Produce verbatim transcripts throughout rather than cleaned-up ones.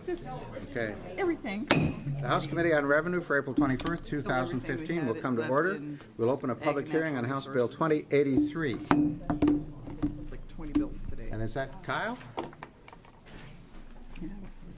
Just Okay. everything. The House Committee on Revenue for April twenty-first, two thousand fifteen will come to order. We'll open a public hearing on House Bill twenty eighty-three. Like twenty bills today. And is that Kyle? Yeah.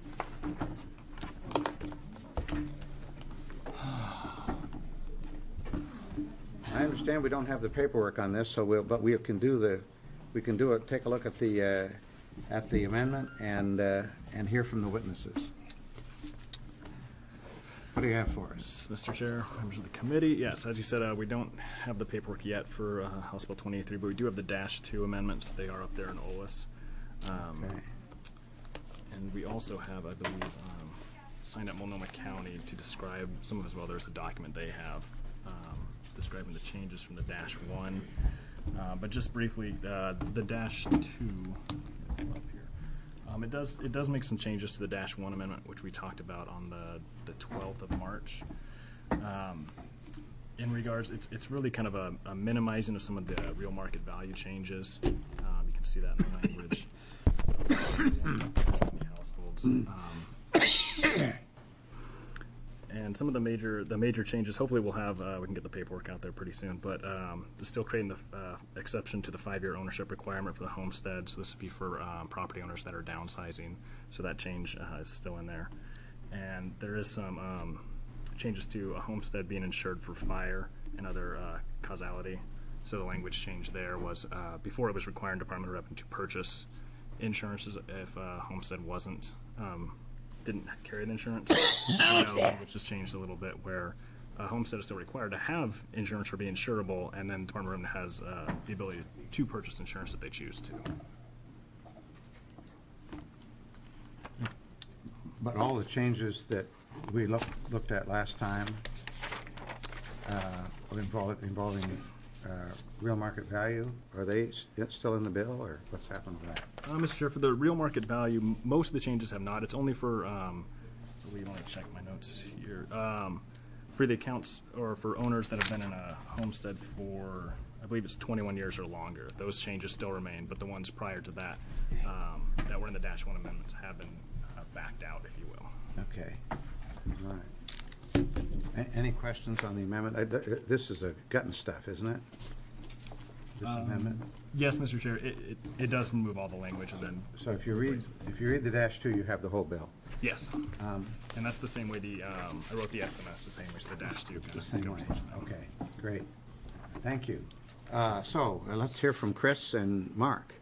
I understand we don't have the paperwork on this, so we'll, but we can do the, we can do it, take a look at the, uh, at the amendment and, uh, and hear from the witnesses. What do you have for us? Mister Chair, members of the committee, yes, as you said, uh, we don't have the paperwork yet for uh, House Bill twenty eighty-three, but we do have the dash two amendments. They are up there in O L I S. Um, Okay. And we also have, I believe, um, signed up Multnomah County to describe some of as well. There's a document they have um, describing the changes from the dash one. Uh, but just briefly, uh, the dash two up here. Um, it does it does make some changes to the dash one amendment, which we talked about on the the twelfth of March. Um, in regards, it's it's really kind of a, a minimizing of some of the real market value changes. Um, you can see that in the language. So, households. Um, And some of the major the major changes, hopefully we'll have, uh, we can get the paperwork out there pretty soon, but um, it's still creating the uh, exception to the five-year ownership requirement for the homestead. So this would be for um, property owners that are downsizing. So that change uh, is still in there. And there is some um, changes to a homestead being insured for fire and other uh, causality. So the language change there was, uh, before it was requiring Department of Revenue to purchase insurances if a homestead wasn't um, didn't carry the insurance. Now, which has changed a little bit, where a homestead is still required to have insurance for being insurable, and then Department of Revenue has uh, the ability to purchase insurance if they choose to. But all the changes that we look, looked at last time uh, involving, involving uh, real market value, are they st still in the bill, or what's happened with that? Uh, Mister Chair, for the real market value, m most of the changes have not. It's only for, um, I believe, let me check my notes here, um, for the accounts or for owners that have been in a homestead for, I believe it's twenty-one years or longer. Those changes still remain, but the ones prior to that um, that were in the dash one amendments have been uh, backed out, if you will. Okay. All right. A any questions on the amendment? I, th this is a gutting stuff, isn't it? This Um, amendment? Yes, Mister Chair, it, it, it does remove all the language and then. So if you read, if you read the dash two, you have the whole bill. Yes, Um, and that's the same way the, um, I wrote the S M S the same way as the dash two. the same way. Okay, great. Thank you. Uh, so uh, let's hear from Chris and Mark.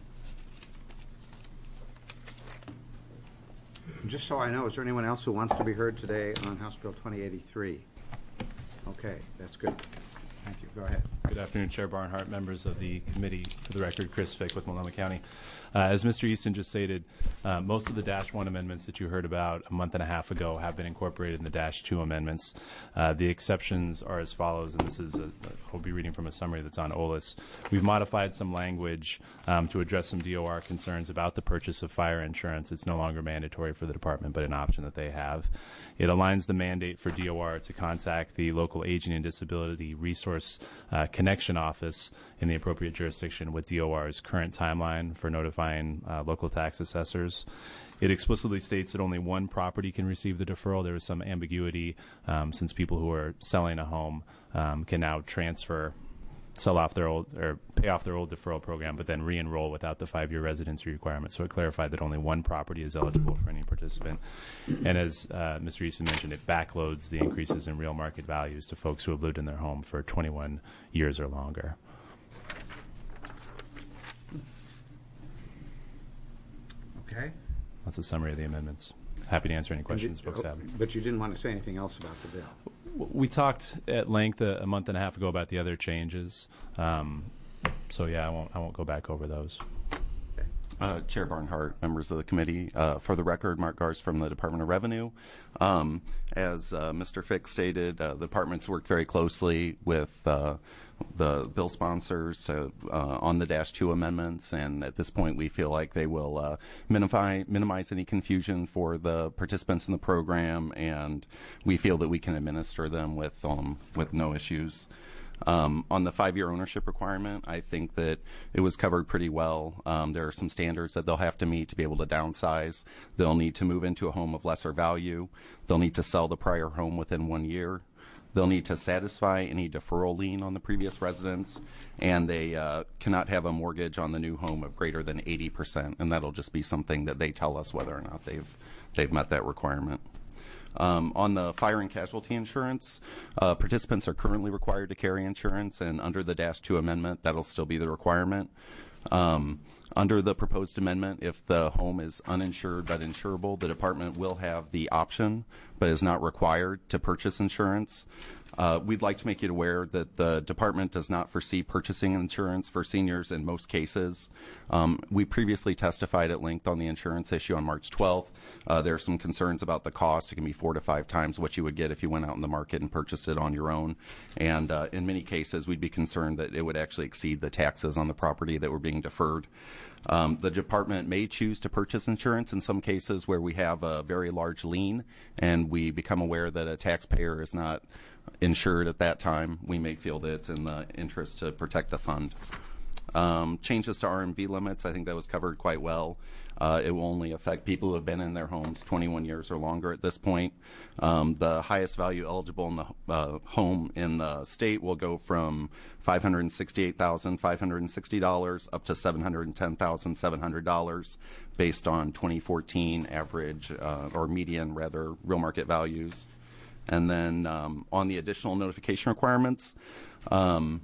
Just so I know, is there anyone else who wants to be heard today on House Bill twenty eighty-three? Okay, that's good. Thank you. Go ahead. Good afternoon, Chair Barnhart, members of the committee. For the record, Chris Fick with Multnomah County. Uh, as Mister Easton just stated, uh, most of the dash one amendments that you heard about a month and a half ago have been incorporated in the dash two amendments. Uh, the exceptions are as follows, and this is, a, I'll be reading from a summary that's on O L I S. We've modified some language um, to address some D O R concerns about the purchase of fire insurance. It's no longer mandatory for the department, but an option that they have. It aligns the mandate for D O R to contact the local aging and disability resource uh, connection office in the appropriate jurisdiction with D O R's current timeline for notifying uh, local tax assessors. It explicitly states that only one property can receive the deferral. There is some ambiguity um, since people who are selling a home um, can now transfer, sell off their old, or pay off their old deferral program, but then re-enroll without the five-year residency requirement. So it clarified that only one property is eligible for any participant. And as uh, Mister Easton mentioned, it backloads the increases in real market values to folks who have lived in their home for twenty-one years or longer. Okay. That's a summary of the amendments. Happy to answer any questions You- folks have. But you didn't want to say anything else about the bill. We talked at length a, a month and a half ago about the other changes. Um, so yeah, I won't I won't go back over those. Uh, Chair Barnhart, members of the committee, uh, for the record, Mark Gars from the Department of Revenue. Um, as uh, Mister Fick stated, uh, the department's worked very closely with uh, the bill sponsors uh, uh, on the dash two amendments, and at this point we feel like they will uh, minimize, minimize any confusion for the participants in the program, and we feel that we can administer them with, um, with no issues. Um, on the five-year ownership requirement, I think that it was covered pretty well. Um, there are some standards that they'll have to meet to be able to downsize. They'll need to move into a home of lesser value. They'll need to sell the prior home within one year. They'll need to satisfy any deferral lien on the previous residence, and they uh, cannot have a mortgage on the new home of greater than eighty percent, and that'll just be something that they tell us whether or not they've they've met that requirement. Um, on the fire and casualty insurance, uh, participants are currently required to carry insurance, and under the Dash two amendment, that'll still be the requirement. Um, under the proposed amendment, if the home is uninsured but insurable, the department will have the option, but is not required, to purchase insurance. Uh, we'd like to make you aware that the department does not foresee purchasing insurance for seniors in most cases. Um, we previously testified at length on the insurance issue on March twelfth. Uh, there are some concerns about the cost. It can be four to five times what you would get if you went out in the market and purchased it on your own. And uh, in many cases, we'd be concerned that it would actually exceed the taxes on the property that were being deferred. Um, the department may choose to purchase insurance in some cases where we have a very large lien and we become aware that a taxpayer is not insured at that time. We may feel that it's in the interest to protect the fund. Um, changes to R M V limits, I think that was covered quite well. Uh, it will only affect people who have been in their homes twenty-one years or longer at this point. Um, the highest value eligible in the uh, home in the state will go from five hundred sixty-eight thousand five hundred sixty dollars up to seven hundred ten thousand seven hundred dollars based on twenty fourteen average uh, or median, rather, real market values. And then um, on the additional notification requirements, um,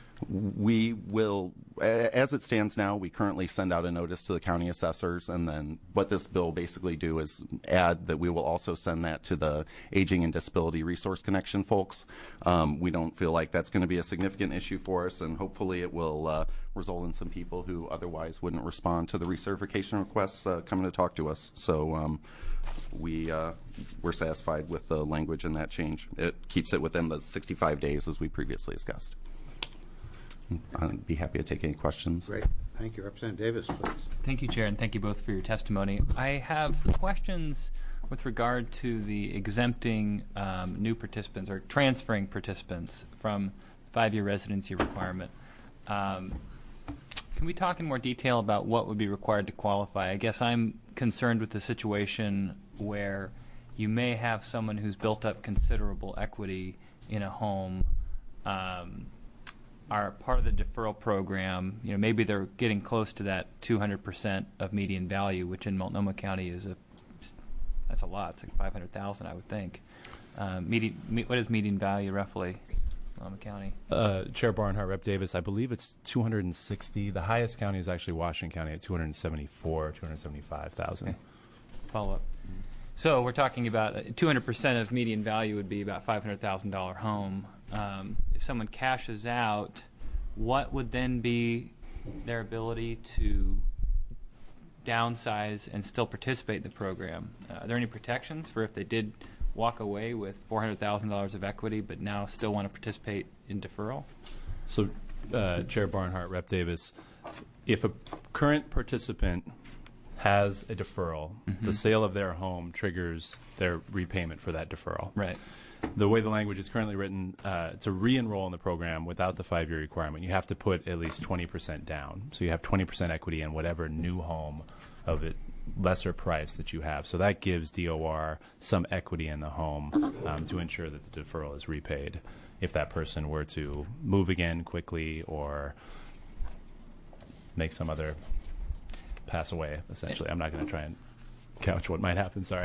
we will, as it stands now, we currently send out a notice to the county assessors, and then what this bill basically do is add that we will also send that to the Aging and Disability Resource Connection folks. Um, we don't feel like that's going to be a significant issue for us, and hopefully it will uh, result in some people who otherwise wouldn't respond to the recertification requests uh, coming to talk to us. So um, we, uh, we're satisfied with the language in that change. It keeps it within the sixty-five days as we previously discussed. I'd be happy to take any questions. Great. Thank you. Representative Davis, please. Thank you, Chair, and thank you both for your testimony. I have questions with regard to the exempting um, new participants or transferring participants from five-year residency requirement. Um, can we talk in more detail about what would be required to qualify? I guess I'm concerned with the situation where you may have someone who's built up considerable equity in a home, um, are part of the deferral program. You know, maybe they're getting close to that two hundred percent of median value, which in Multnomah County is a that's a lot. It's like five hundred thousand, I would think. Um, median, me, what is median value roughly, Multnomah County? Uh, Chair Barnhart, Rep Davis, I believe it's two hundred sixty. The highest county is actually Washington County at two hundred seventy-four, two hundred seventy-five thousand. Okay. Follow up. So we're talking about uh, two hundred percent of median value would be about five hundred thousand dollar home. Um, if someone cashes out, what would then be their ability to downsize and still participate in the program? Uh, are there any protections for if they did walk away with four hundred thousand dollars of equity but now still want to participate in deferral? So, uh, Chair Barnhart, Rep Davis, if a current participant has a deferral, Mm-hmm. the sale of their home triggers their repayment for that deferral. Right. The way the language is currently written, uh, to re-enroll in the program without the five-year requirement, you have to put at least twenty percent down. So you have twenty percent equity in whatever new home of it lesser price that you have. So that gives D O R some equity in the home um, to ensure that the deferral is repaid if that person were to move again quickly or make some other pass away, essentially. I'm not going to try and couch what might happen, sorry.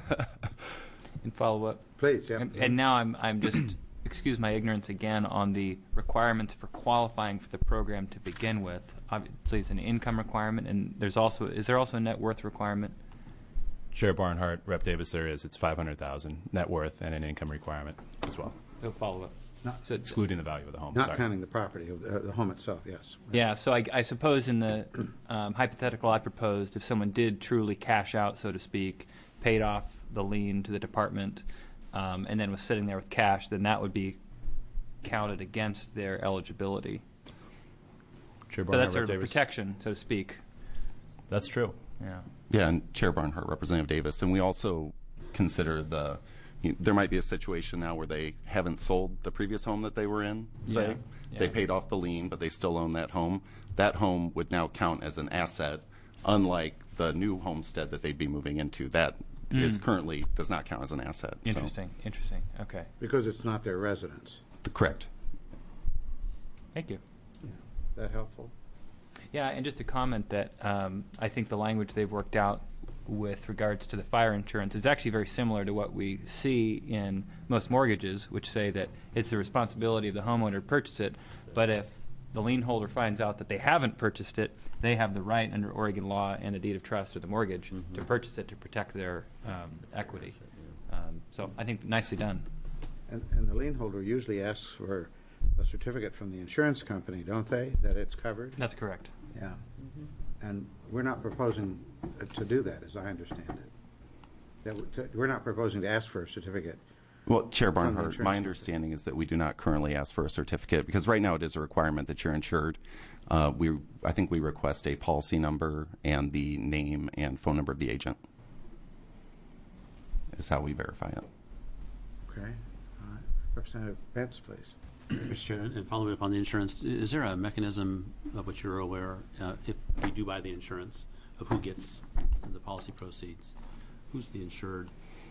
And follow up. Please, yeah. And, and now I'm I'm just excuse my ignorance again on the requirements for qualifying for the program to begin with. Obviously, it's an income requirement, and there's also is there also a net worth requirement? Chair Barnhart, Rep Davis, there is. It's five hundred thousand net worth and an income requirement as well, No follow up. Not, So excluding the value of the home. not sorry. counting the property, of the, uh, the home itself, yes. yeah. So I, I suppose in the um, hypothetical I proposed, if someone did truly cash out, so to speak, paid off the lien to the department, um, and then was sitting there with cash, then that would be counted against their eligibility. Chair So Barnhart, that's sort Rep of a Davis. protection, so to speak. That's true. Yeah. Yeah, and Chair Barnhart, Representative Davis, and we also consider the you- there might be a situation now where they haven't sold the previous home that they were in, say. Yeah, yeah. They paid off the lien, but they still own that home. That home would now count as an asset, unlike the new homestead that they'd be moving into. That is currently does not count as an asset. so- Interesting, interesting. Okay. Because it's not their residence. Correct. Thank you. Is that helpful? Yeah, and just to comment that um, I think the language they've worked out with regards to the fire insurance is actually very similar to what we see in most mortgages, which say that it's the responsibility of the homeowner to purchase it, but if the lien holder finds out that they haven't purchased it, they have the right under Oregon law and the deed of trust or the mortgage to purchase it to protect their um, equity. Um, so I think nicely done. And, and the lien holder usually asks for a certificate from the insurance company, don't they, that it's covered? That's correct. Yeah. And we're not proposing uh, to do that, as I understand it. That we- to- We're not proposing to ask for a certificate. Well, Chair From the Barnhart, insurance my company. understanding is that we do not currently ask for a certificate because right now it is a requirement that you're insured. Uh, we, I think we request a policy number and the name and phone number of the agent is how we verify it. Okay. All right. Representative Pence, please. Mister Chair, and following up on the insurance, i- is there a mechanism of which you're aware, uh, if we do buy the insurance, of who gets the policy proceeds? Who's the insured?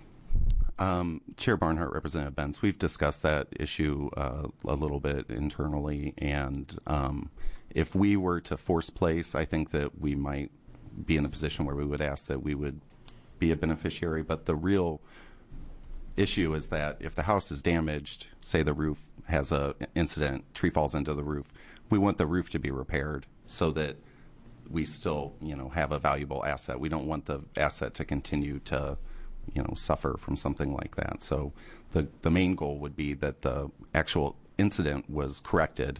Um, Chair Barnhart, Representative Benz, we've discussed that issue uh, a little bit internally, and um, if we were to force place, I think that we might be in a position where we would ask that we would be a beneficiary. But the real issue is that if the house is damaged, say the roof has a incident, tree falls into the roof, we want the roof to be repaired so that we still, you know, have a valuable asset. We don't want the asset to continue to, you know, suffer from something like that. So the the main goal would be that the actual incident was corrected,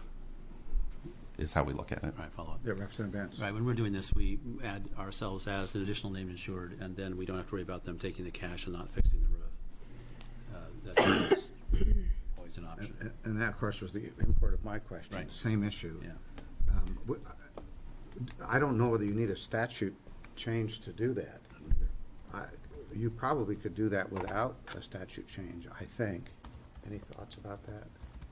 is how we look at it. Right, follow up. Yeah, Representative Benz. Right, when we're doing this, we add ourselves as an additional name insured, and then we don't have to worry about them taking the cash and not fixing the roof. Uh, That's always an option. And- And that, of course, was the import of my question. Right. Same issue. Yeah. Um, w- I don't know whether you need a statute change to do that. I- You probably could do that without a statute change, I think. Any thoughts about that?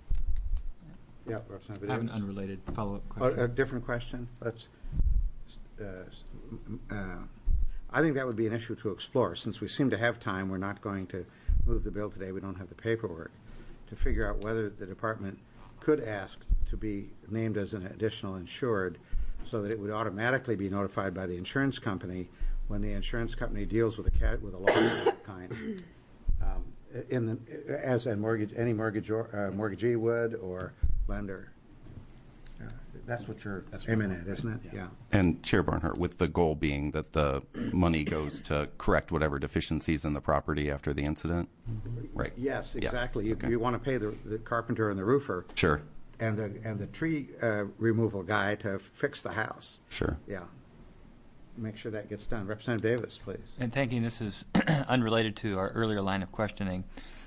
Yeah, Representative I have an Davis. unrelated follow-up Oh, question. a different question? Let's, uh, s- m- uh, I think that would be an issue to explore. Since we seem to have time, we're not going to move the bill today. We don't have the paperwork. To figure out whether the department could ask to be named as an additional insured so that it would automatically be notified by the insurance company when the insurance company deals with a ca- with a loss of that kind. Um, in the, as a mortgage, any mortgage or, uh, mortgagee would or lender. Uh, That's what you're That's aiming right. at, isn't it? Yeah. Yeah. And Chair Barnhart, with the goal being that the money goes to correct whatever deficiencies in the property after the incident? Right. Yes, Yes. exactly. You, Okay. you want to pay the, the carpenter and the roofer Sure, and the, and the tree uh, removal guy to fix the house. sure. Yeah. Make sure that gets done. Representative Davis, please. And thanking, this is unrelated to our earlier line of questioning,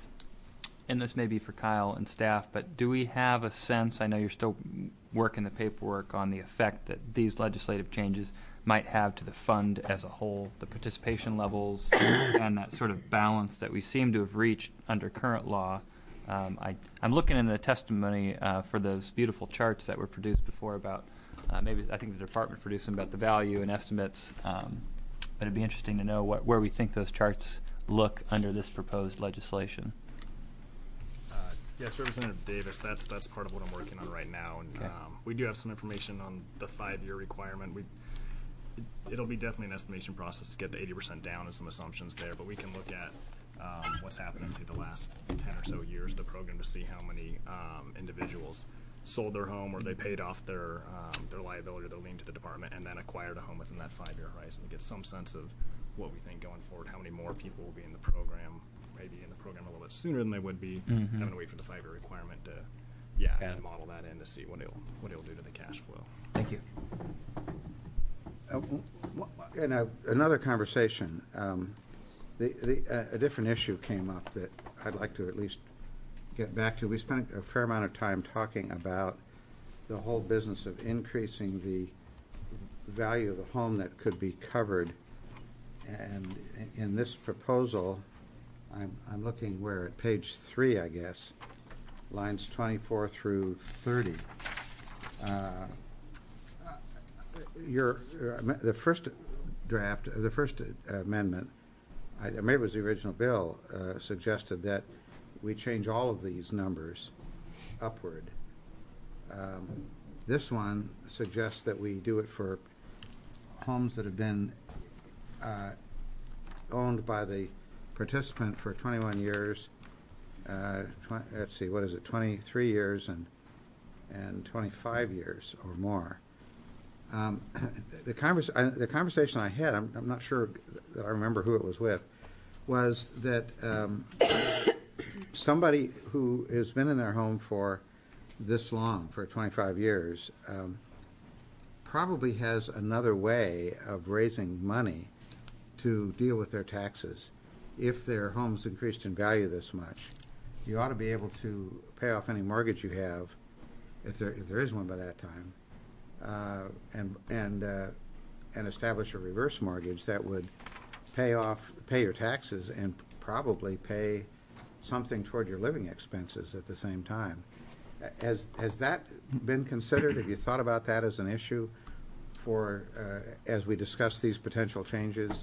and this may be for Kyle and staff, but do we have a sense, I know you're still working the paperwork on the effect that these legislative changes might have to the fund as a whole, the participation levels, and that sort of balance that we seem to have reached under current law. Um, I, I'm looking in the testimony uh, for those beautiful charts that were produced before about Uh, maybe I think the department produced them about the value and estimates, um, but it'd be interesting to know what, where we think those charts look under this proposed legislation. Uh, Yes, Representative Davis, that's, that's part of what I'm working on right now. And Okay. um, we do have some information on the five-year requirement. We, it- it'll be definitely an estimation process to get the eighty percent down and some assumptions there, but we can look at um, what's happened in, say, the last ten or so years of the program to see how many um, individuals sold their home or they paid off their um, their liability or their lien to the department and then acquired a home within that five-year horizon to get some sense of what we think going forward, how many more people will be in the program, maybe in the program a little bit sooner than they would be Mhm. having to wait for the five-year requirement to, yeah, Got and it. model that in to see what it'll what it'll do to the cash flow. Thank you. Uh, w- w- In a, another conversation, um, the, the, uh, a different issue came up that I'd like to at least get back to. We spent a fair amount of time talking about the whole business of increasing the value of the home that could be covered. And in this proposal, I'm, I'm looking where, at page three, I guess, lines twenty-four through thirty. Uh, Your, uh, the first draft, the first amendment, I, maybe it was the original bill, uh, suggested that we change all of these numbers upward. Um, this one suggests that we do it for homes that have been uh, owned by the participant for twenty-one years. Uh, tw let's see, what is it? twenty-three years and and twenty-five years or more. Um, the, convers I, the conversation I had, I'm, I'm not sure that I remember who it was with, was that um, somebody who has been in their home for this long, for twenty-five years, um, probably has another way of raising money to deal with their taxes. If their home's increased in value this much, you ought to be able to pay off any mortgage you have, if there, if there is one by that time, uh, and and uh, and establish a reverse mortgage that would pay off, pay your taxes, and probably pay something toward your living expenses at the same time. Has has that been considered? Have you thought about that as an issue for uh, as we discuss these potential changes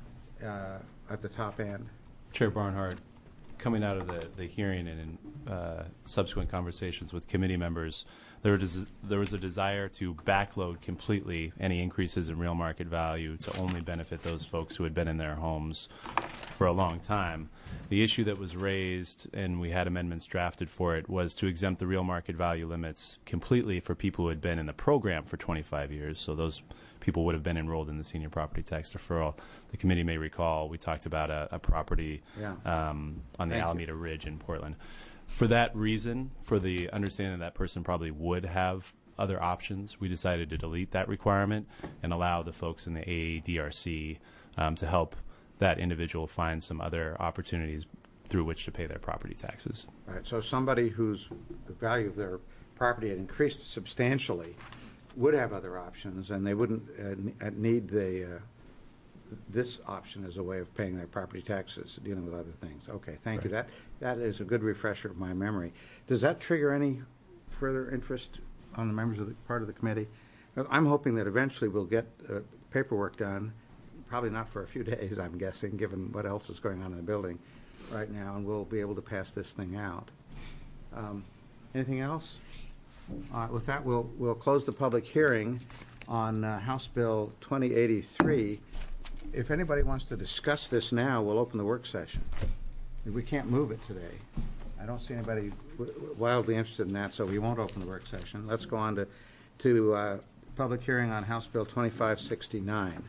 uh, at the top end? Chair Barnhart, coming out of the, the hearing and in uh, subsequent conversations with committee members, there was, there was a desire to backload completely any increases in real market value to only benefit those folks who had been in their homes for a long time. The issue that was raised, and we had amendments drafted for it, was to exempt the real market value limits completely for people who had been in the program for twenty-five years. So those people would have been enrolled in the senior property tax deferral. The committee may recall we talked about a, a property Yeah. um, on the Thank you. Alameda Ridge in Portland. For that reason, for the understanding that that person probably would have other options, we decided to delete that requirement and allow the folks in the A A D R C um, to help that individual find some other opportunities through which to pay their property taxes. All right, so somebody whose the value of their property had increased substantially would have other options, and they wouldn't uh, n- need the uh, this option as a way of paying their property taxes, dealing with other things. Okay, thank you. That that is a good refresher of my memory. Does that trigger any further interest on the members of the part of the committee? I'm hoping that eventually we'll get uh, paperwork done. Probably not for a few days, I'm guessing, given what else is going on in the building right now, and we'll be able to pass this thing out. Um, anything else? All right, with that, we'll we'll close the public hearing on uh, House Bill twenty eighty-three. If anybody wants to discuss this now, we'll open the work session. We can't move it today. I don't see anybody w wildly interested in that, so we won't open the work session. Let's go on to to uh, public hearing on House Bill twenty-five sixty-nine.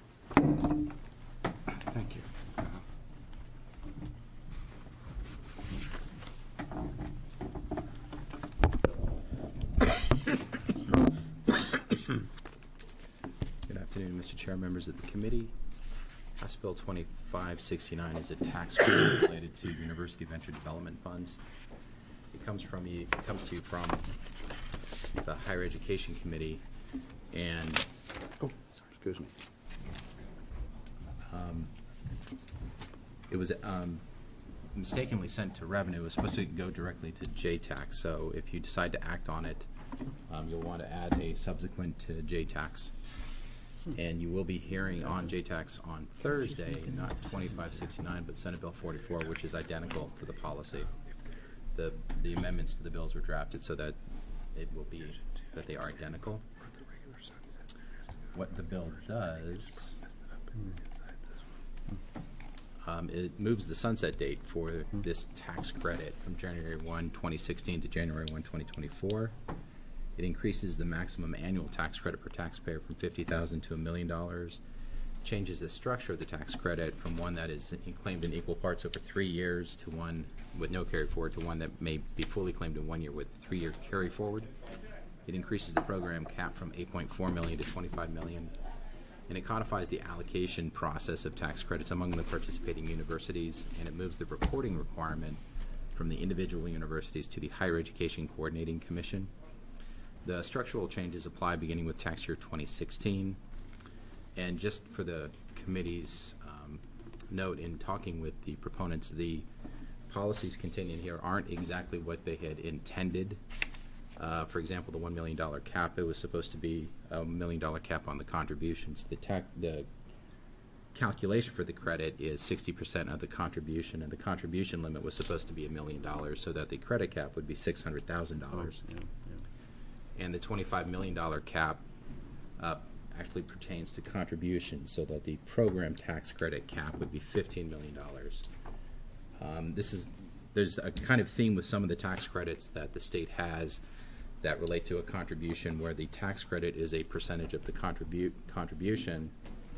Thank you. Good afternoon, Mister Chair, members of the committee. House Bill twenty-five sixty-nine is a tax credit related to university venture development funds. It comes from you, it comes to you from the Higher Education Committee, and Oh, sorry, excuse me. um, it was um, mistakenly sent to Revenue. It was supposed to go directly to J TAX. So if you decide to act on it, um, you'll want to add a subsequent to J TAX. And you will be hearing on J TAX on Thursday, not twenty-five sixty-nine, but Senate Bill forty-four, which is identical to the policy. The, the amendments to the bills were drafted so that it will be, that they are identical. What the bill does, um, it moves the sunset date for this tax credit from January first, twenty sixteen to January first, twenty twenty-four. It increases the maximum annual tax credit per taxpayer from fifty thousand dollars to a million dollars. Changes the structure of the tax credit from one that is claimed in equal parts over three years to one with no carry forward to one that may be fully claimed in one year with three-year carry forward. It increases the program cap from eight point four million dollars to twenty-five million dollars. And it codifies the allocation process of tax credits among the participating universities, and it moves the reporting requirement from the individual universities to the Higher Education Coordinating Commission. The structural changes apply beginning with tax year twenty sixteen. And just for the committee's um, note in talking with the proponents, the policies contained in here aren't exactly what they had intended. Uh, for example, the one million dollar cap, it was supposed to be a million dollar cap on the contributions. The, tax, the calculation for the credit is sixty percent of the contribution, and the contribution limit was supposed to be a million dollars, so that the credit cap would be six hundred thousand dollars. Yeah, yeah. And the twenty-five million dollar cap uh, actually pertains to contributions, so that the program tax credit cap would be fifteen million dollars. Um, this is, there's a kind of theme with some of the tax credits that the state has that relate to a contribution, where the tax credit is a percentage of the contribute contribution,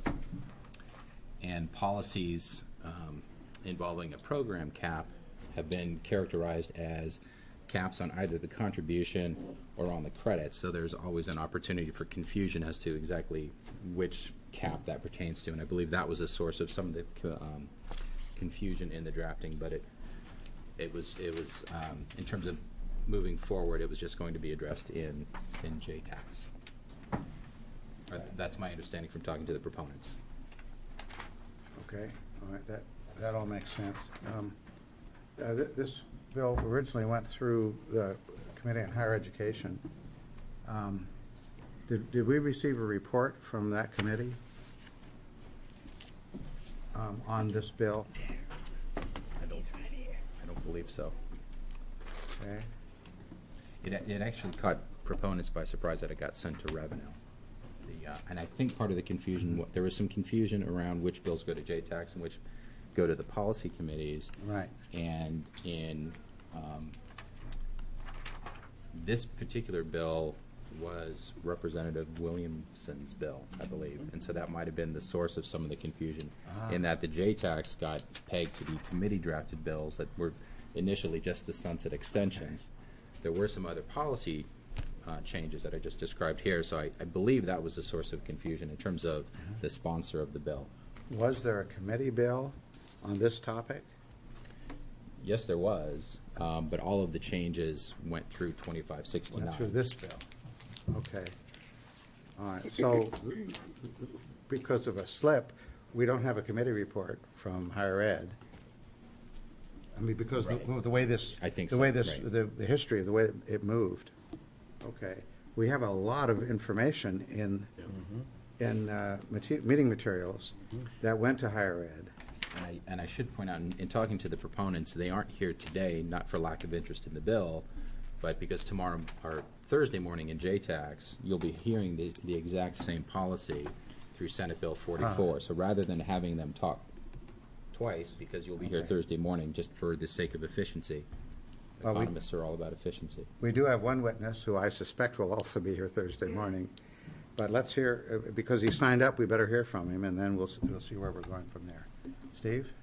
and policies um, involving a program cap have been characterized as caps on either the contribution or on the credit. So there's always an opportunity for confusion as to exactly which cap that pertains to, and I believe that was a source of some of the um, confusion in the drafting. But it it was it was um, in terms of moving forward, it was just going to be addressed in in J TAX. Uh, that's my understanding from talking to the proponents. Okay, all right, that, that all makes sense. Um, uh, th- This bill originally went through the Committee on Higher Education. Um, Did, did we receive a report from that committee um, on this bill? I don't, I don't believe so. Okay, It, it actually caught proponents by surprise that it got sent to revenue. The, uh, and I think part of the confusion, wa- there was some confusion around which bills go to J TAX and which go to the policy committees. right. And in um, this particular bill was Representative Williamson's bill, I believe. And so that might have been the source of some of the confusion, in that the J TAX got pegged to the committee-drafted bills that were initially just the sunset extensions. There were some other policy uh, changes that I just described here, so I, I believe that was the source of confusion in terms of the sponsor of the bill. Was there a committee bill on this topic? Yes, there was, um, but all of the changes went through twenty-five sixty-nine. Went through this bill? Okay. All right, so because of a slip, we don't have a committee report from higher ed. I mean, because the, Right. the way this, I think the so, way this, right. the, the history of the way it moved. Okay, we have a lot of information in in uh, mate- meeting materials that went to higher ed. And I, and I should point out, in, in talking to the proponents, they aren't here today, not for lack of interest in the bill, but because tomorrow, or Thursday morning in J TAX, you'll be hearing the, the exact same policy through Senate Bill forty-four. So rather than having them talk twice, because you'll be here Okay. Thursday morning, just for the sake of efficiency. Well, we- Economists are all about efficiency. We do have one witness who I suspect will also be here Thursday morning. But let's hear, uh, because he signed up, we better hear from him, and then we'll, s- we'll see where we're going from there. Steve?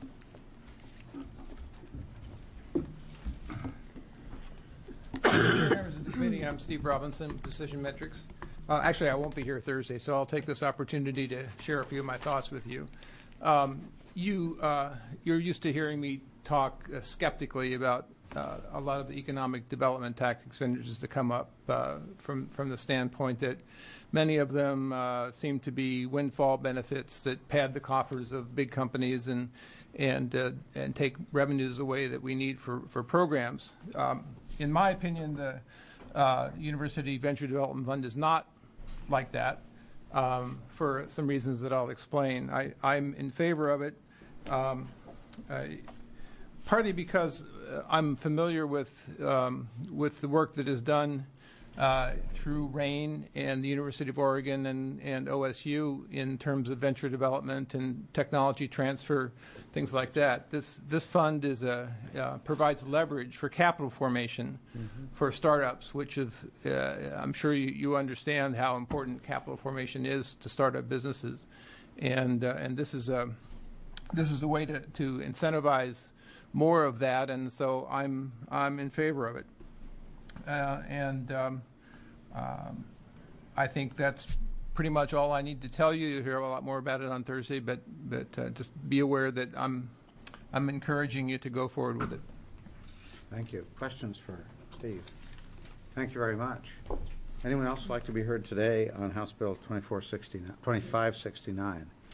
Members of the committee, I'm Steve Robinson with Decision Metrics. Uh, actually, I won't be here Thursday, so I'll take this opportunity to share a few of my thoughts with you. Um, you, uh, you're used to hearing me talk uh, skeptically about uh, a lot of the economic development tax expenditures that come up uh, from, from the standpoint that many of them uh, seem to be windfall benefits that pad the coffers of big companies and, and, uh, and take revenues away that we need for, for programs. Um, in my opinion, the uh, University Venture Development Fund is not like that um, for some reasons that I'll explain. I, I'm in favor of it, um, I, partly because uh, I'm familiar with, um, with the work that is done uh, through RAIN and the University of Oregon and, and O S U in terms of venture development and technology transfer, things like that. This, this fund is a, uh, provides leverage for capital formation mm-hmm. for startups, which is, uh, I'm sure you, you understand how important capital formation is to startup businesses. And, uh, and this is a, this is a way to, to incentivize more of that, and so I'm, I'm in favor of it. Uh, and um, um, I think that's pretty much all I need to tell you. You'll hear a lot more about it on Thursday, but but uh, just be aware that I'm I'm encouraging you to go forward with it. Thank you. Questions for Steve? Thank you very much. Anyone else like to be heard today on House Bill twenty-four sixty-nine, twenty-five sixty-nine?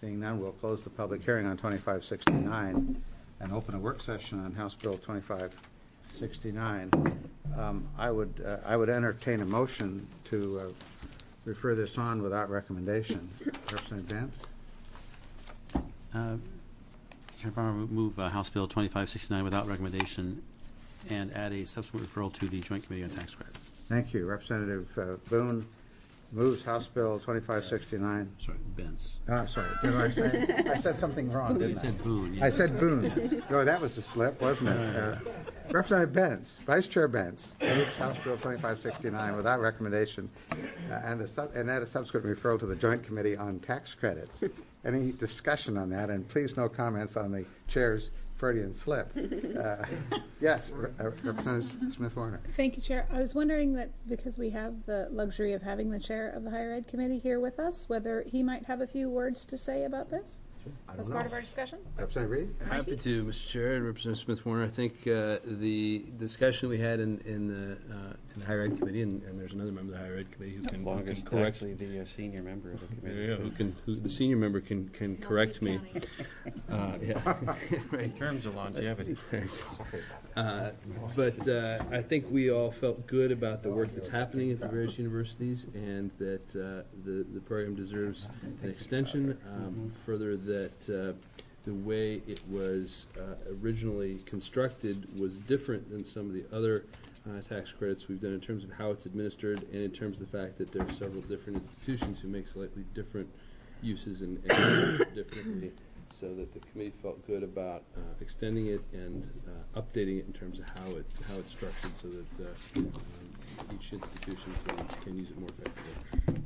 Seeing none, we'll close the public hearing on twenty-five sixty-nine and open a work session on House Bill twenty-five sixty-nine. Um, I would, uh, I would entertain a motion to uh, refer this on without recommendation. Representative Vance? Uh, Chair Barber, move uh, House Bill twenty-five sixty-nine without recommendation and add a subsequent referral to the Joint Committee on Tax Credits. Thank you. Representative uh, Boone moves House Bill twenty-five sixty-nine. Sorry, Benz. Ah, sorry, did I say, I said something wrong, didn't You I? said Boone. yeah. I said Boone. Oh, that was a slip, wasn't it? Uh, Representative Benz, Vice Chair Benz, moves House Bill twenty-five sixty-nine without recommendation, uh, and a sub- and add a subsequent referral to the Joint Committee on Tax Credits. Any discussion on that? And please, no comments on the chair's Freudian slip. Uh, yes, Re- uh, Representative Smith Warner. Thank you, Chair. I was wondering that because we have the luxury of having the chair of the Higher Ed Committee here with us, whether he might have a few words to say about this I as don't part know. of our discussion. Representative Reed? Happy to, Mister Chair and Representative Smith Warner. I think uh, the discussion we had in, in the uh, in the Higher Ed Committee, and, and there's another member of the Higher Ed Committee who can, who can Longest, correct. actually, the uh, senior member of the There committee. you go, who can who, the senior member can can correct me. Uh, yeah, right. In terms of longevity. Uh, but uh, I think we all felt good about the work that's happening at the various universities, and that uh, the the program deserves an extension. Um, further, that uh, the way it was uh, originally constructed was different than some of the other uh, tax credits we've done in terms of how it's administered, and in terms of the fact that there are several different institutions who make slightly different uses and, and use it differently. So that the committee felt good about uh, extending it and uh, updating it in terms of how it how it's structured, so that uh, um, each institution can, can use it more effectively.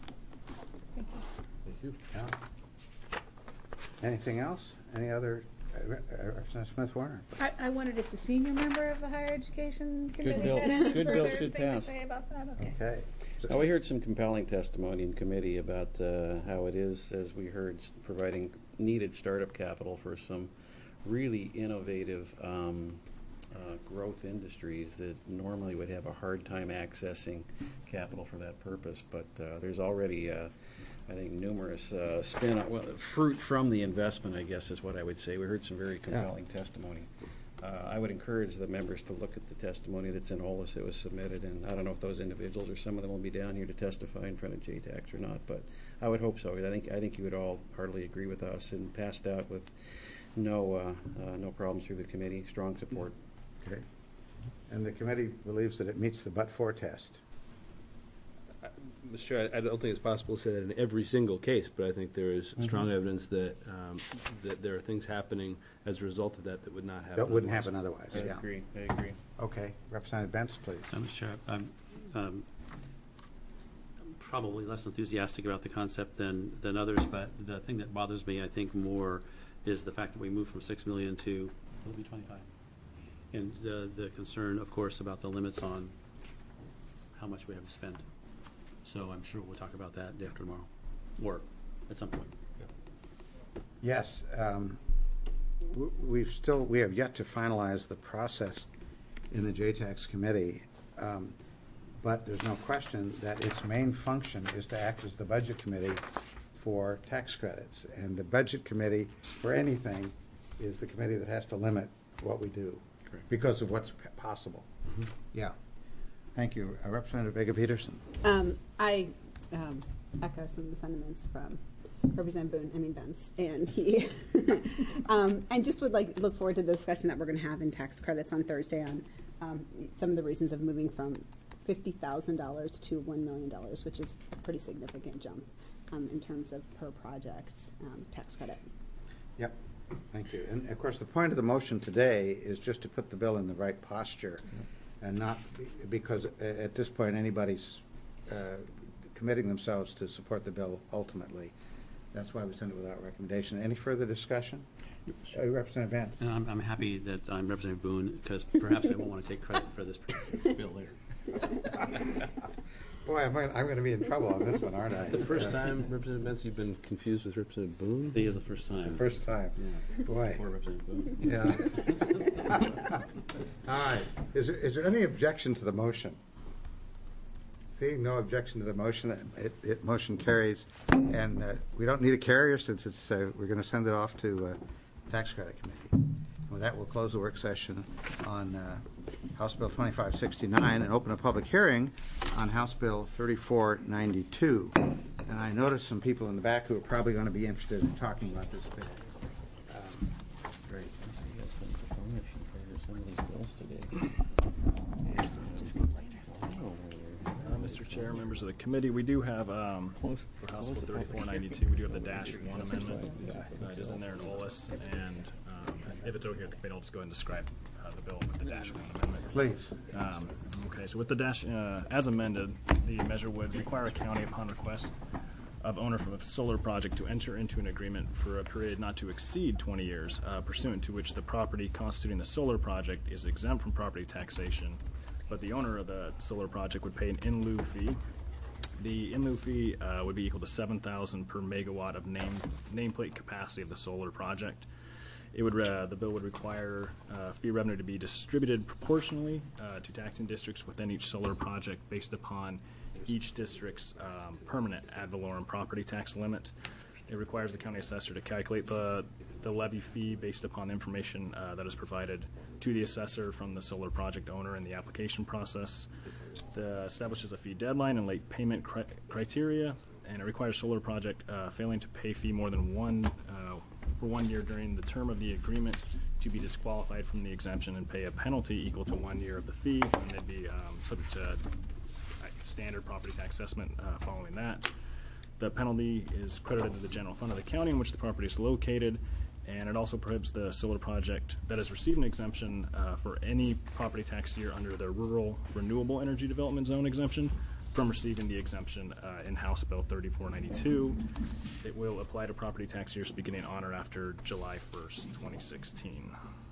Thank you. Yeah. Anything else? Any other, uh, Re- uh, Representative Smith Warner? I, I wondered if the senior member of the Higher Education Committee bill. had any Good bill further should thing to pass. say about that. Okay. Okay. Now, we heard some compelling testimony in committee about uh, how it is, as we heard, s- providing needed startup capital for some really innovative um, uh, growth industries that normally would have a hard time accessing capital for that purpose. But uh, there's already, uh, I think, numerous uh, spin well, fruit from the investment, I guess, is what I would say. We heard some very compelling testimony. Uh, I would encourage the members to look at the testimony that's in OLIS that was submitted, and I don't know if those individuals or some of them will be down here to testify in front of J TAX or not, but I would hope so. I think I think you would all heartily agree with us and passed out with no uh, uh, no problems through the committee. Strong support. Okay. And the committee believes that it meets the but-for test. Mister Chair, I I don't think it's possible to say that in every single case, but I think there is strong evidence that um, that there are things happening as a result of that that would not happen. That wouldn't otherwise. happen otherwise, I yeah. agree. I agree. Okay. Representative Bentz, please. Uh, Mister Chair, I'm um, probably less enthusiastic about the concept than, than others, but the thing that bothers me, I think, more is the fact that we moved from six million to, will it be twenty-five? And the, the concern, of course, about the limits on how much we have to spend. So I'm sure we'll talk about that day after tomorrow, or at some point. Yes. Um, w- we've still, we have yet to finalize the process in the J TAX committee, um, but there's no question that its main function is to act as the budget committee for tax credits. And the budget committee, for anything, is the committee that has to limit what we do. Correct. Because of what's p- possible. Yeah. Thank you. Uh, Representative Vega Peterson. Um, I um, echo some of the sentiments from Representative Boone, I mean Benz, and he, um, and just would like look forward to the discussion that we're going to have in tax credits on Thursday on um, some of the reasons of moving from fifty thousand dollars to one million dollars, which is a pretty significant jump um, in terms of per project um, tax credit. Yep. Thank you. And of course, the point of the motion today is just to put the bill in the right posture, and not be- because a- at this point anybody's uh, committing themselves to support the bill ultimately. That's why we send it without recommendation. Any further discussion? Uh, Representative Vance. And I'm, I'm happy that I'm Representative Boone, because perhaps I won't want to take credit for this bill later. Boy, I'm, I'm going to be in trouble on this one, aren't I? The first time, Representative Benson, you've been confused with Representative Boone? Today is the first time. First time. Yeah. Boy. Poor Representative Boone. Yeah. All right. Is there, is there any objection to the motion? Seeing no objection to the motion, it, it motion carries. And uh, we don't need a carrier since it's, uh, we're going to send it off to uh, Tax Credit Committee. With that, we'll close the work session on uh, House Bill twenty-five sixty-nine and open a public hearing on House Bill thirty-four ninety-two. And I noticed some people in the back who are probably going to be interested in talking about this bill. Um, great. Uh, Mister Chair, members of the committee, we do have, um, for House Bill thirty-four ninety-two, we do have the dash one amendment. Uh, it is in there in OLIS, and um, if it's okay with the committee, I'll just go ahead and describe uh, the bill with the dash one amendment. Please. Um, okay, so with the dash, uh, as amended, the measure would require a county upon request of owner of a solar project to enter into an agreement for a period not to exceed twenty years, uh, pursuant to which the property constituting the solar project is exempt from property taxation, but the owner of the solar project would pay an in lieu fee. The in lieu fee uh, would be equal to seven thousand per megawatt of name nameplate capacity of the solar project. It would uh, the bill would require uh, fee revenue to be distributed proportionally uh, to taxing districts within each solar project based upon each district's um, permanent ad valorem property tax limit. It requires the county assessor to calculate the, the levy fee based upon information uh, that is provided to the assessor from the solar project owner in the application process. The establishes a fee deadline and late payment cri criteria, and it requires solar project uh, failing to pay fee more than one uh, for one year during the term of the agreement to be disqualified from the exemption and pay a penalty equal to one year of the fee, and they'd be um, subject to standard property tax assessment uh, following that. The penalty is credited to the general fund of the county in which the property is located, and it also prohibits the solar project that has received an exemption uh, for any property tax year under the Rural Renewable Energy Development Zone exemption from receiving the exemption uh, in House Bill thirty-four ninety-two. It will apply to property tax years beginning on or after July first, twenty sixteen.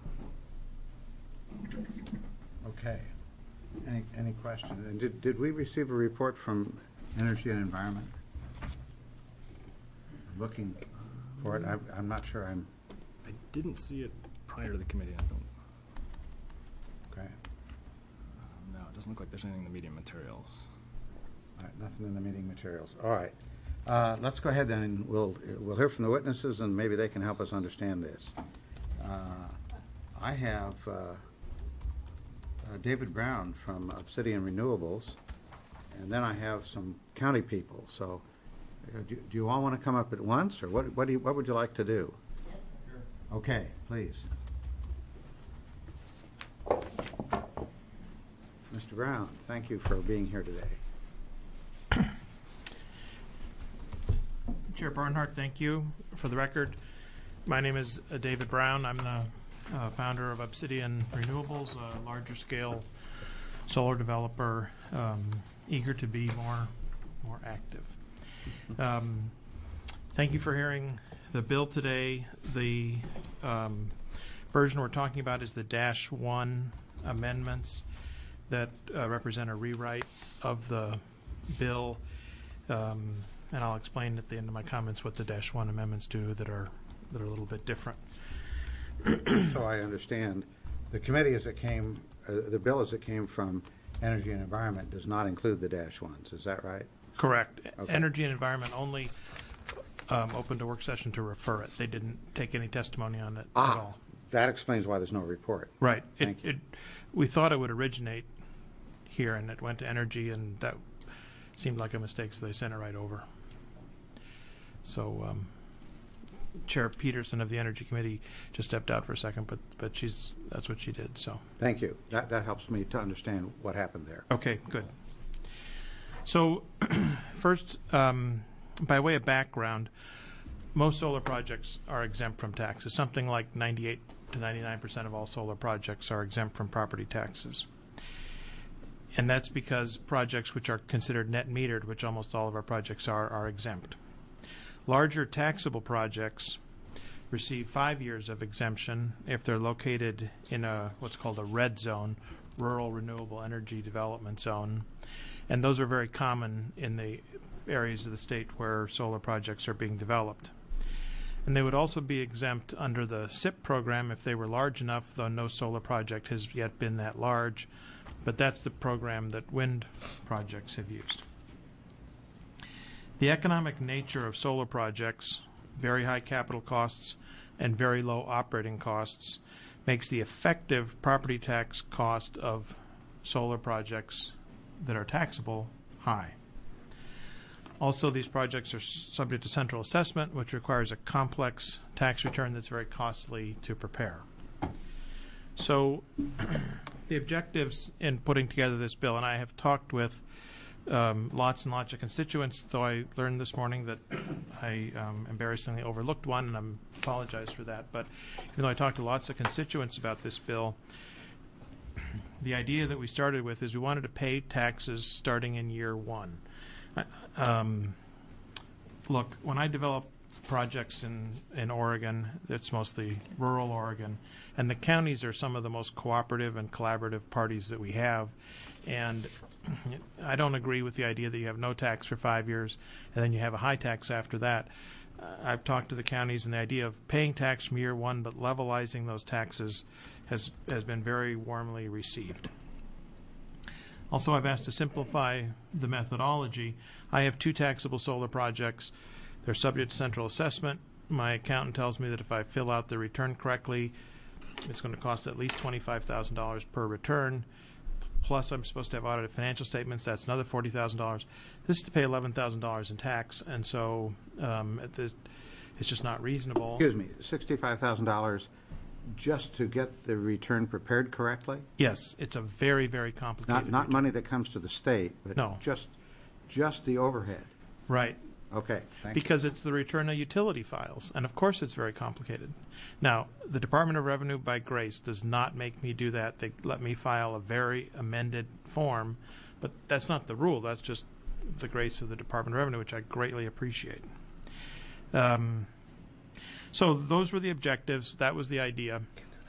Okay. Any, any questions? And did, did we receive a report from Energy and Environment? I'm looking for it. I, I'm not sure I'm... I didn't see it prior to the committee, I don't. Okay. Um, no, it doesn't look like there's anything in the meeting materials. All right, nothing in the meeting materials. All right. Uh, let's go ahead then, and we'll, we'll hear from the witnesses, and maybe they can help us understand this. Uh, I have... Uh, Uh, David Brown from Obsidian Renewables, and then I have some county people. So, uh, do, do you all want to come up at once, or what? What, do you, what would you like to do? Yes, sure. Okay, please. Mister Brown, thank you for being here today. Chair Barnhart, thank you. For the record, my name is uh, David Brown. I'm the Uh, founder of Obsidian Renewables, a larger scale solar developer, um, eager to be more more active. Um, thank you for hearing the bill today. The um, version we're talking about is the dash one amendments that uh, represent a rewrite of the bill, um, and I'll explain at the end of my comments what the dash one amendments do that are that are a little bit different. So I understand, the committee as it came, uh, the bill as it came from Energy and Environment does not include the dash ones. Is that right? Correct. Okay. Energy and Environment only um, opened a work session to refer it. They didn't take any testimony on it ah, at all. That explains why there's no report. Right. Thank It, you. it, we thought it would originate here, and it went to Energy, and that seemed like a mistake, so they sent it right over. So um, Chair Peterson of the Energy Committee just stepped out for a second, but but she's that's what she did. So thank you. That that helps me to understand what happened there. Okay, good. So first, um, by way of background, most solar projects are exempt from taxes. Something like ninety-eight to ninety-nine percent of all solar projects are exempt from property taxes. And that's because projects which are considered net metered, which almost all of our projects are, are exempt. Larger taxable projects receive five years of exemption if they're located in a what's called a red zone, rural renewable energy development zone. And those are very common in the areas of the state where solar projects are being developed. And they would also be exempt under the S I P program if they were large enough, though no solar project has yet been that large, but that's the program that wind projects have used. The economic nature of solar projects, very high capital costs and very low operating costs, makes the effective property tax cost of solar projects that are taxable high. Also, these projects are subject to central assessment, which requires a complex tax return that's very costly to prepare. So the objectives in putting together this bill, and I have talked with um, lots and lots of constituents, though I learned this morning that I um, embarrassingly overlooked one, and I apologize for that. But even though I talked to lots of constituents about this bill, the idea that we started with is we wanted to pay taxes starting in year one. Um, look, when I develop projects in, in Oregon, it's mostly rural Oregon, and the counties are some of the most cooperative and collaborative parties that we have. And I don't agree with the idea that you have no tax for five years and then you have a high tax after that. Uh, I've talked to the counties, and the idea of paying tax from year one but levelizing those taxes has, has been very warmly received. Also, I've asked to simplify the methodology. I have two taxable solar projects. They're subject to central assessment. My accountant tells me that if I fill out the return correctly, it's going to cost at least twenty-five thousand dollars per return. Plus, I'm supposed to have audited financial statements. That's another forty thousand dollars. This is to pay eleven thousand dollars in tax, and so um, at this, it's just not reasonable. Excuse me, sixty-five thousand dollars just to get the return prepared correctly? Yes, it's a very, very complicated Not, not return. money that comes to the state, but No. just, just the overhead. Right. Okay, thank you. Because it's the return of utility files, and of course it's very complicated. Now, the Department of Revenue, by grace, does not make me do that. They let me file a very amended form, but that's not the rule. That's just the grace of the Department of Revenue, which I greatly appreciate. Um, so those were the objectives. That was the idea.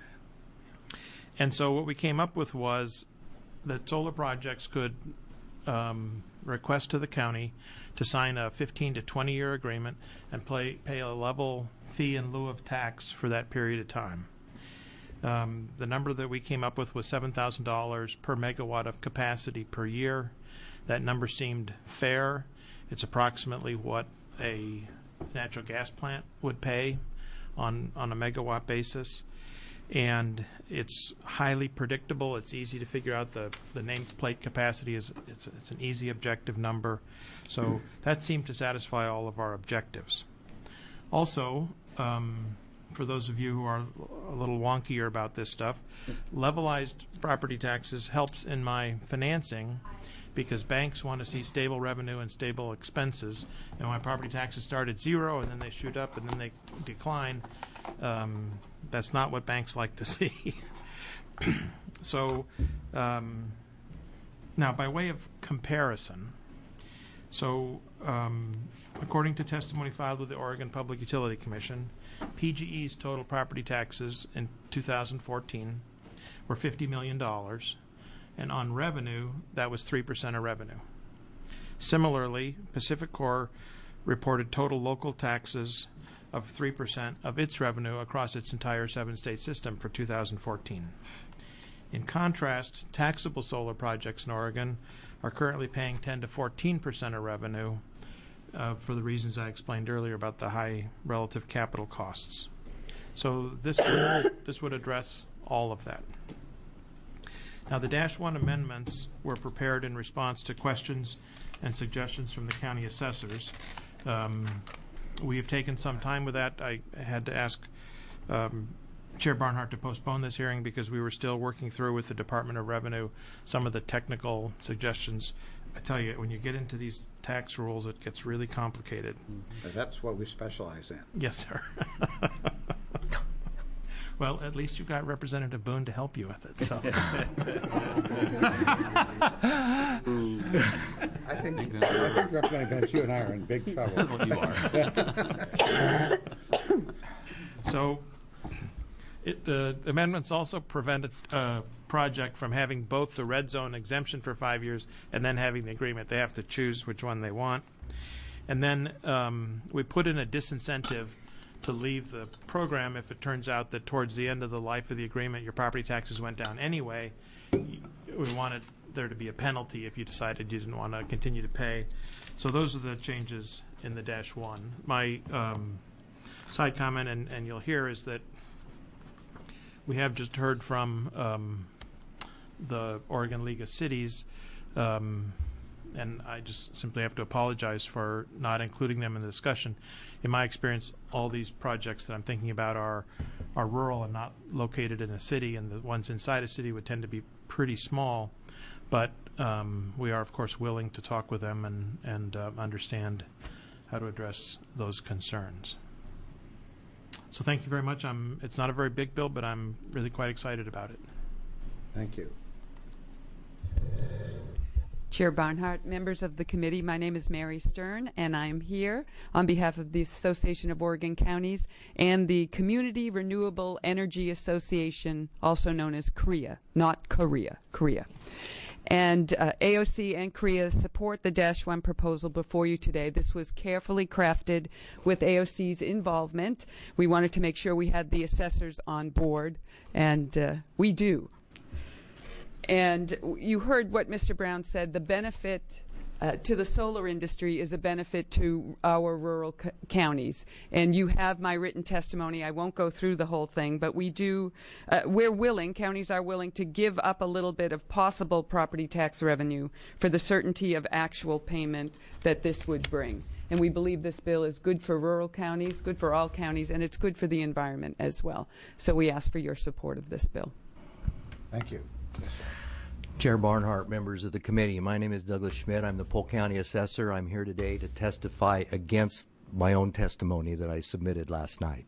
And so what we came up with was that solar projects could um, request to the county to sign a fifteen to twenty year agreement and pay, pay a level fee in lieu of tax for that period of time. Um, the number that we came up with was seven thousand dollars per megawatt of capacity per year. That number seemed fair. It's approximately what a natural gas plant would pay on, on a megawatt basis. And it's highly predictable. It's easy to figure out the, the nameplate capacity. is it's, it's an easy objective number. So that seemed to satisfy all of our objectives. Also, um, for those of you who are a little wonkier about this stuff, levelized property taxes helps in my financing because banks want to see stable revenue and stable expenses. And when property taxes start at zero and then they shoot up and then they decline, um, that's not what banks like to see. So um, now, by way of comparison, so um, according to testimony filed with the Oregon Public Utility Commission, P G E's total property taxes in two thousand fourteen were fifty million dollars, and on revenue, that was three percent of revenue. Similarly, Pacific Core reported total local taxes of three percent of its revenue across its entire seven-state system for two thousand fourteen. In contrast, taxable solar projects in Oregon are currently paying ten to fourteen percent of revenue uh, for the reasons I explained earlier about the high relative capital costs. So this would, this would address all of that. Now, the Dash one amendments were prepared in response to questions and suggestions from the county assessors. Um, we have taken some time with that. I had to ask um, Chair Barnhart to postpone this hearing because we were still working through with the Department of Revenue some of the technical suggestions. I tell you, when you get into these tax rules, it gets really complicated. Mm-hmm. That's what we specialize in. Yes, sir. Well, at least you got Representative Boone to help you with it. So. I think, I think Representative Bench, you and I are in big trouble. Well, you are. So, it, the amendments also prevent a uh, project from having both the red zone exemption for five years and then having the agreement. They have to choose which one they want. And then um, we put in a disincentive to leave the program if it turns out that towards the end of the life of the agreement your property taxes went down anyway. we wanted there to be a penalty if you decided you didn't want to continue to pay. So those are the changes in the dash one. My um, side comment, and, and you'll hear, is that we have just heard from um, the Oregon League of Cities, um, and I just simply have to apologize for not including them in the discussion. In my experience, all these projects that I'm thinking about are are rural and not located in a city, and the ones inside a city would tend to be pretty small. But um, we are, of course, willing to talk with them and, and uh, understand how to address those concerns. So thank you very much. I'm, it's not a very big bill, but I'm really quite excited about it. Thank you. Chair Barnhart, members of the committee, my name is Mary Stern, and I'm here on behalf of the Association of Oregon Counties and the Community Renewable Energy Association, also known as C R E A, not Korea, C R E A. And uh, A O C and C R E A support the Dash one proposal before you today. This was carefully crafted with A O C's involvement. We wanted to make sure we had the assessors on board, and uh, we do. And you heard what Mister Brown said. The benefit uh, to the solar industry is a benefit to our rural c- counties. And you have my written testimony. I won't go through the whole thing, but we do, uh, we're willing, counties are willing to give up a little bit of possible property tax revenue for the certainty of actual payment that this would bring. And we believe this bill is good for rural counties, good for all counties, and it's good for the environment as well. So we ask for your support of this bill. Thank you. Yes, sir. Chair Barnhart, members of the committee, my name is Douglas Schmidt. I'm the Polk County Assessor. I'm here today to testify against my own testimony that I submitted last night.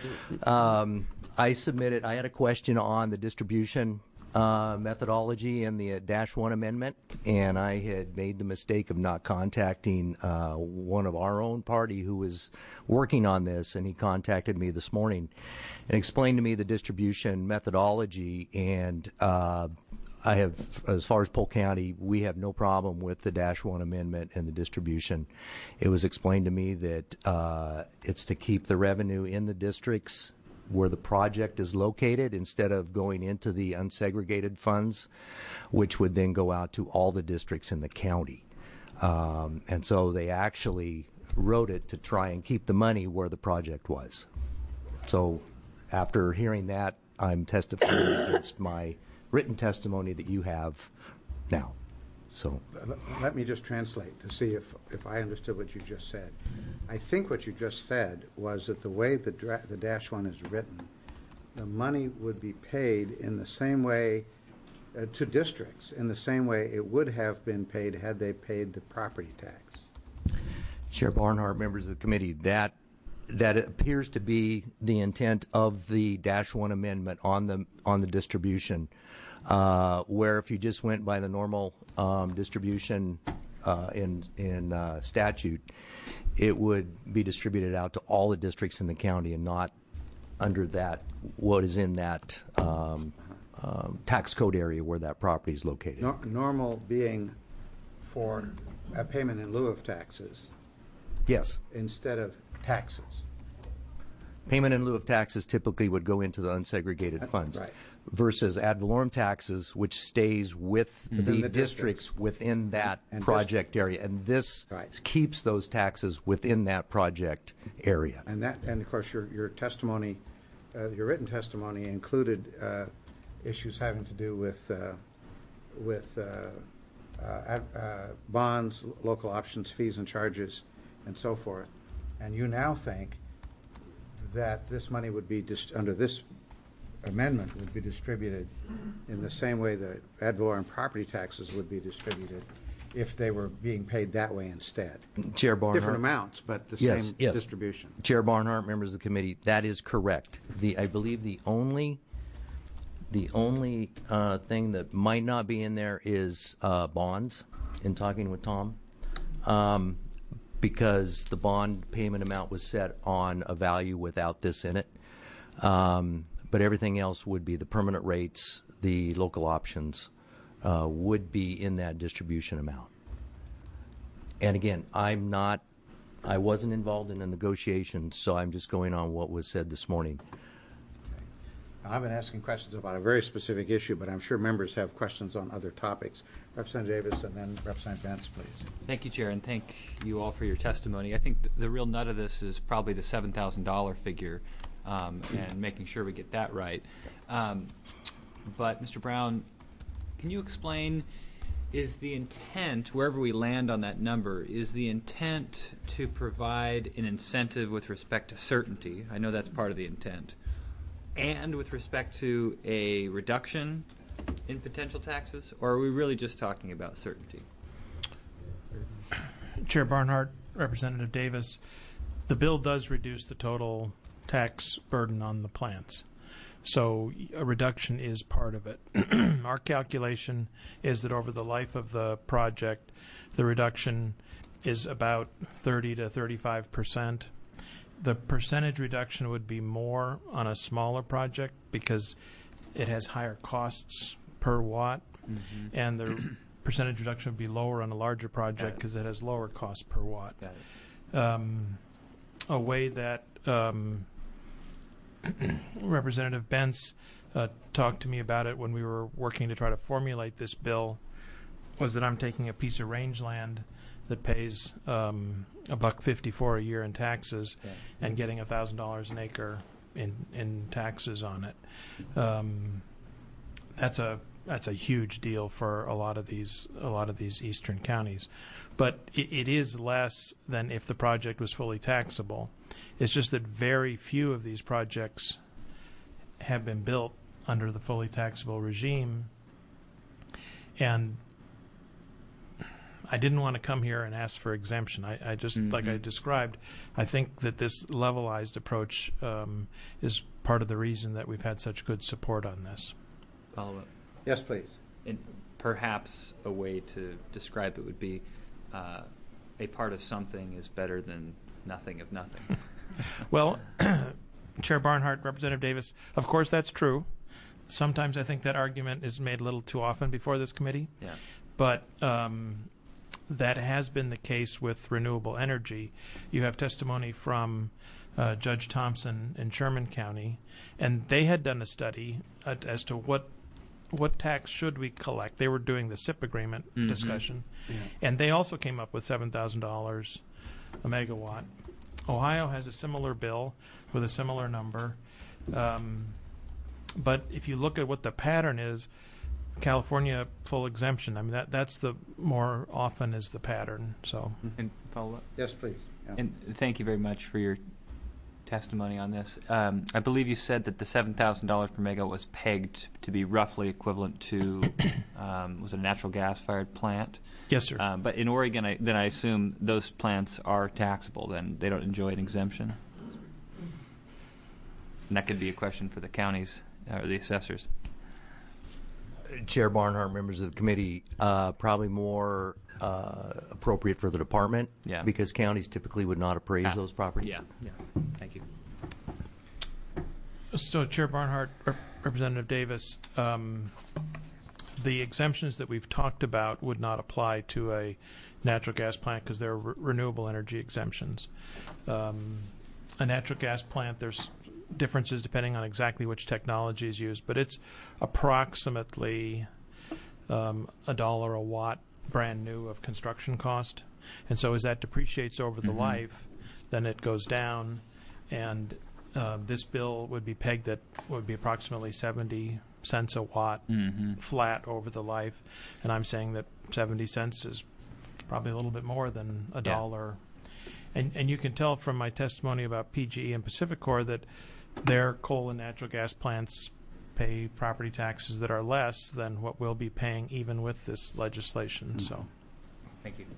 Um, I submitted, I had a question on the distribution uh, methodology and the uh, Dash one amendment, and I had made the mistake of not contacting uh, one of our own party who was working on this, and he contacted me this morning and explained to me the distribution methodology, and uh, I have, as far as Polk County, we have no problem with the Dash one amendment and the distribution. It was explained to me that uh, it's to keep the revenue in the districts where the project is located instead of going into the unsegregated funds, which would then go out to all the districts in the county. Um, and so they actually wrote it to try and keep the money where the project was. So after hearing that, I'm testifying against my written testimony that you have now. So Let, let me just translate to see if, if I understood what you just said. I think what you just said was that the way the, dra- the Dash one is written, the money would be paid in the same way uh, to districts, in the same way it would have been paid had they paid the property tax. Chair Barnhart, members of the committee, that that appears to be the intent of the Dash one amendment on the on the distribution. Uh, where if you just went by the normal um, distribution uh, in in uh, statute, it would be distributed out to all the districts in the county and not under that what is in that um, um, tax code area where that property is located. Nor- normal being for a payment in lieu of taxes. Yes. Instead of taxes. Payment in lieu of taxes typically would go into the unsegregated Uh, funds. right. Versus ad valorem taxes, which stays with Within the, the districts, districts. within that And project area, and this Right. keeps those taxes within that project area. And that, and of course, your, your testimony, uh, your written testimony included uh, issues having to do with, uh, with uh, uh, ad- uh, bonds, local options, fees and charges, and so forth. And you now think that this money would be, dis- under this amendment, would be distributed in the same way that ad valorem property taxes would be distributed if they were being paid that way instead. Chair Barnhart. Different amounts, but the Yes, same yes. distribution. Chair Barnhart, members of the committee, that is correct. The I believe the only the only uh, thing that might not be in there is uh, bonds. In talking with Tom, um, because the bond payment amount was set on a value without this in it. Um, but everything else would be the permanent rates, the local options uh, would be in that distribution amount. And again, I'm not, I wasn't involved in the negotiations, so I'm just going on what was said this morning. I've been asking questions about a very specific issue, but I'm sure members have questions on other topics. Representative Davis and then Representative Bentz, please. Thank you, Chair, and thank you all for your testimony. I think th- the real nut of this is probably the seven thousand dollars figure um, and making sure we get that right. Um, but, Mister Brown, can you explain, is the intent, wherever we land on that number, is the intent to provide an incentive with respect to certainty? I know that's part of the intent. And with respect to a reduction in potential taxes, or are we really just talking about certainty? Chair Barnhart, Representative Davis, the bill does reduce the total tax burden on the plants. So a reduction is part of it. Our calculation is that over the life of the project, the reduction is about thirty to thirty-five percent. The percentage reduction would be more on a smaller project because it has higher costs per watt, Mm-hmm. and the percentage reduction would be lower on a larger project because it has lower cost per watt. Got it. Um, a way that um, Representative Bentz uh, talked to me about it when we were working to try to formulate this bill was that I'm taking a piece of rangeland that pays um, a buck fifty-four a year in taxes, Yeah. and getting a thousand dollars an acre in in taxes on it. Um, that's a that's a huge deal for a lot of these a lot of these eastern counties, but it, it is less than if the project was fully taxable. It's just that very few of these projects have been built under the fully taxable regime, and I didn't want to come here and ask for exemption. I, I just, mm-hmm. like I described, I think that this levelized approach um, is part of the reason that we've had such good support on this. Follow up. Yes, please. And perhaps a way to describe it would be uh, a part of something is better than nothing of nothing. Well, Chair Barnhart, Representative Davis, of course that's true. Sometimes I think that argument is made a little too often before this committee. Yeah. But um, that has been the case with renewable energy. You have testimony from uh, Judge Thompson in Sherman County, and they had done a study uh, as to what what tax should we collect. They were doing the S I P agreement Mm-hmm. discussion, Yeah. and they also came up with seven thousand dollars a megawatt. Ohio has a similar bill with a similar number. Um, but if you look at what the pattern is, California full exemption. I mean, that that's the more often is the pattern. So, and follow up. Yes, please. Yeah. And thank you very much for your testimony on this. Um, I believe you said that the seven thousand dollars per megawatt was pegged to be roughly equivalent to um, was it a natural gas fired plant? Yes, sir. Um, but in Oregon, I, then I assume those plants are taxable. Then they don't enjoy an exemption. And that could be a question for the counties or the assessors. Chair Barnhart, members of the committee, uh, probably more uh, appropriate for the department, Yeah. because counties typically would not appraise Ah, those properties. Yeah, yeah. Thank you. So Chair Barnhart, Rep- Representative Davis, um, the exemptions that we've talked about would not apply to a natural gas plant because they're re- renewable energy exemptions. Um, a natural gas plant, there's differences depending on exactly which technology is used, but it's approximately um, a dollar a watt brand new of construction cost. And so as that depreciates over the Mhm. life, then it goes down, and uh, this bill would be pegged at would be approximately seventy cents a watt Mhm. flat over the life, and I'm saying that seventy cents is probably a little bit more than a Yeah. dollar. And and you can tell from my testimony about P G E and PacifiCorp that their coal and natural gas plants pay property taxes that are less than what we'll be paying even with this legislation. Mm-hmm. So, Thank you.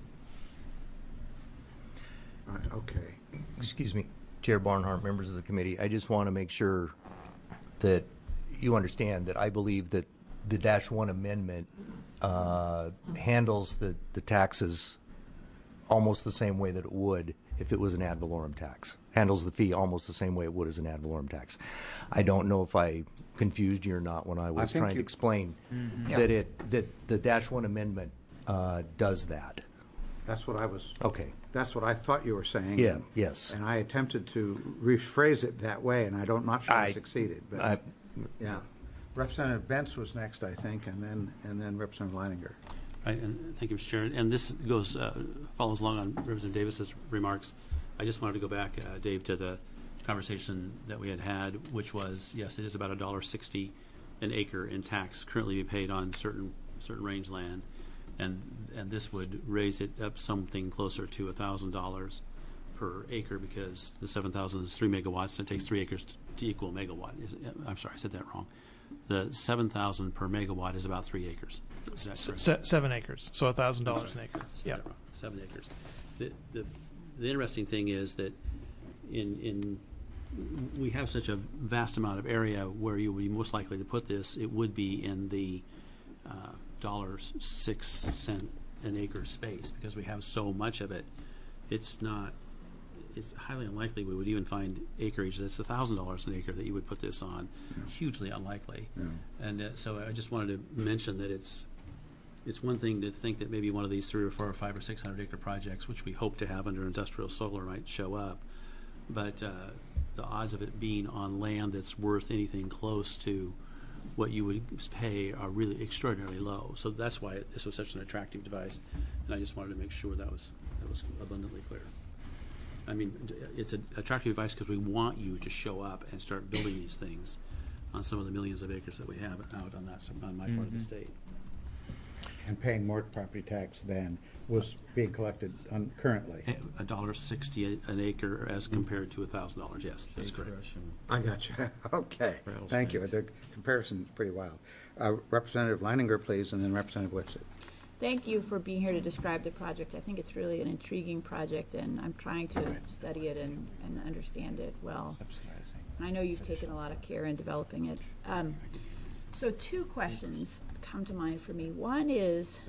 All right, okay. Excuse me, Chair Barnhart, members of the committee, I just want to make sure that you understand that I believe that the Dash One Amendment uh, handles the, the taxes almost the same way that it would if it was an ad valorem tax. Handles the fee almost the same way it would as an ad valorem tax. I don't know if I confused you or not when I was think trying you- to explain Mhm. that it that the Dash One Amendment uh, does that. That's what I was. Okay. That's what I thought you were saying. Yeah, yes. And I attempted to rephrase it that way, and I don't, not sure I, I- succeeded. But I, Yeah. Representative Bentz was next, I think, and then and then Representative Leininger. Right, and thank you, Mister Chair. And this goes uh, follows along on Representative Davis's remarks. I just wanted to go back, uh, Dave, to the conversation that we had had, which was, yes, it is about a dollar sixty an acre in tax currently be paid on certain certain range land, and and this would raise it up something closer to a thousand dollars per acre, because the seven thousand is three megawatts, and it takes three acres to, to equal a megawatt. I'm sorry, I said that wrong. The seven thousand per megawatt is about three acres. Is that correct? Se- seven acres, so a thousand dollars an acre. Yeah, seven acres. The, the the interesting thing is that in in we have such a vast amount of area where you would be most likely to put this. It would be in the uh, dollar six cent an acre space, because we have so much of it. It's not. It's highly unlikely we would even find acreage that's a thousand dollars an acre that you would put this on. Yeah. Hugely unlikely. Yeah. And uh, so I just wanted to mention that it's it's one thing to think that maybe one of these three or four or five or six hundred acre projects, which we hope to have under industrial solar, might show up, but uh, the odds of it being on land that's worth anything close to what you would pay are really extraordinarily low. So that's why this was such an attractive device, and I just wanted to make sure that was that was abundantly clear. I mean, it's an attractive device because we want you to show up and start building these things on some of the millions of acres that we have out on that on my mm-hmm. part of the state. And paying more property tax than was being collected on currently. A dollar sixty an acre as compared to a thousand dollars. Yes, that's correct. I got you. Okay, thank you. The comparison is pretty wild. Uh, Representative Leininger, please, and then Representative Whitsitt. Thank you for being here to describe the project. I think it's really an intriguing project, and I'm trying to study it and, and understand it well. And I know you've taken a lot of care in developing it. Um, so two questions come to mind for me. One is,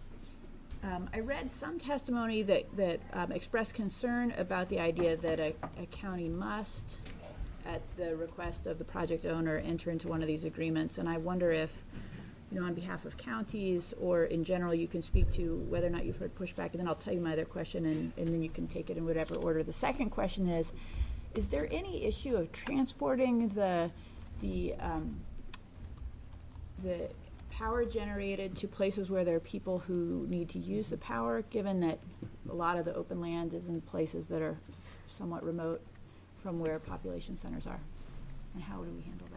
um, I read some testimony that, that um, expressed concern about the idea that a, a county must, at the request of the project owner, enter into one of these agreements. And I wonder if, you know, on behalf of counties or in general, you can speak to whether or not you've heard pushback, and then I'll tell you my other question, and, and then you can take it in whatever order. The second question is, is there any issue of transporting the the um, the power generated to places where there are people who need to use the power, given that a lot of the open land is in places that are somewhat remote from where population centers are? And how do we handle that?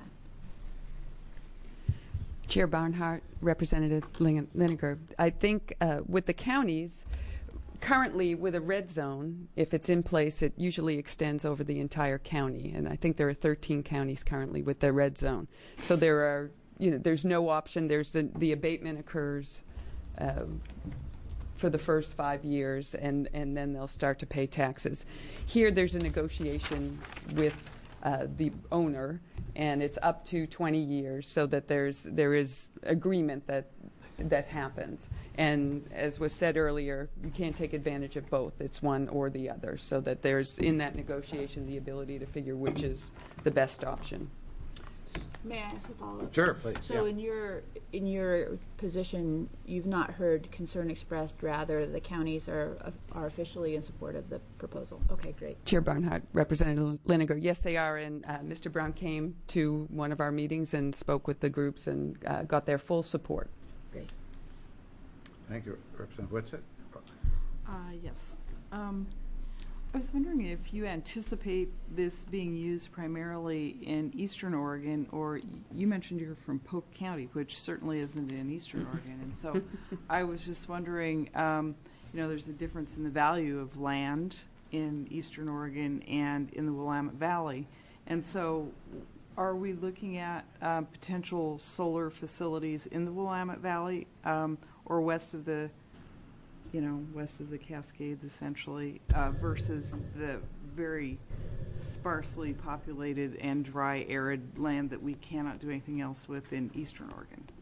Chair Barnhart, Representative Leininger, I think uh, with the counties, currently with a red zone, if it's in place, it usually extends over the entire county. And I think there are thirteen counties currently with their red zone. So there are, you know, there's no option. There's the, the abatement occurs uh, for the first five years, and, and then they'll start to pay taxes. Here, there's a negotiation with uh, the owner, and it's up to twenty years, so that there's there is agreement that that happens. And as was said earlier, you can't take advantage of both. It's one or the other, so that there's in that negotiation the ability to figure which is the best option. May I ask a follow-up? Sure, please. So yeah. in your in your position, you've not heard concern expressed. Rather, the counties are are officially in support of the proposal. Okay, great. Chair Barnhart, Representative Leininger, yes, they are. And uh, Mister Brown came to one of our meetings and spoke with the groups and uh, got their full support. Great. Thank you, Representative Whitsitt. Uh, yes. Um, I was wondering if you anticipate this being used primarily in Eastern Oregon, or you mentioned you're from Polk County, which certainly isn't in Eastern Oregon. And so I was just wondering, um, you know, there's a difference in the value of land in Eastern Oregon and in the Willamette Valley. And so are we looking at um, potential solar facilities in the Willamette Valley um, or west of the you know, west of the Cascades, essentially, uh, versus the very sparsely populated and dry, arid land that we cannot do anything else with in Eastern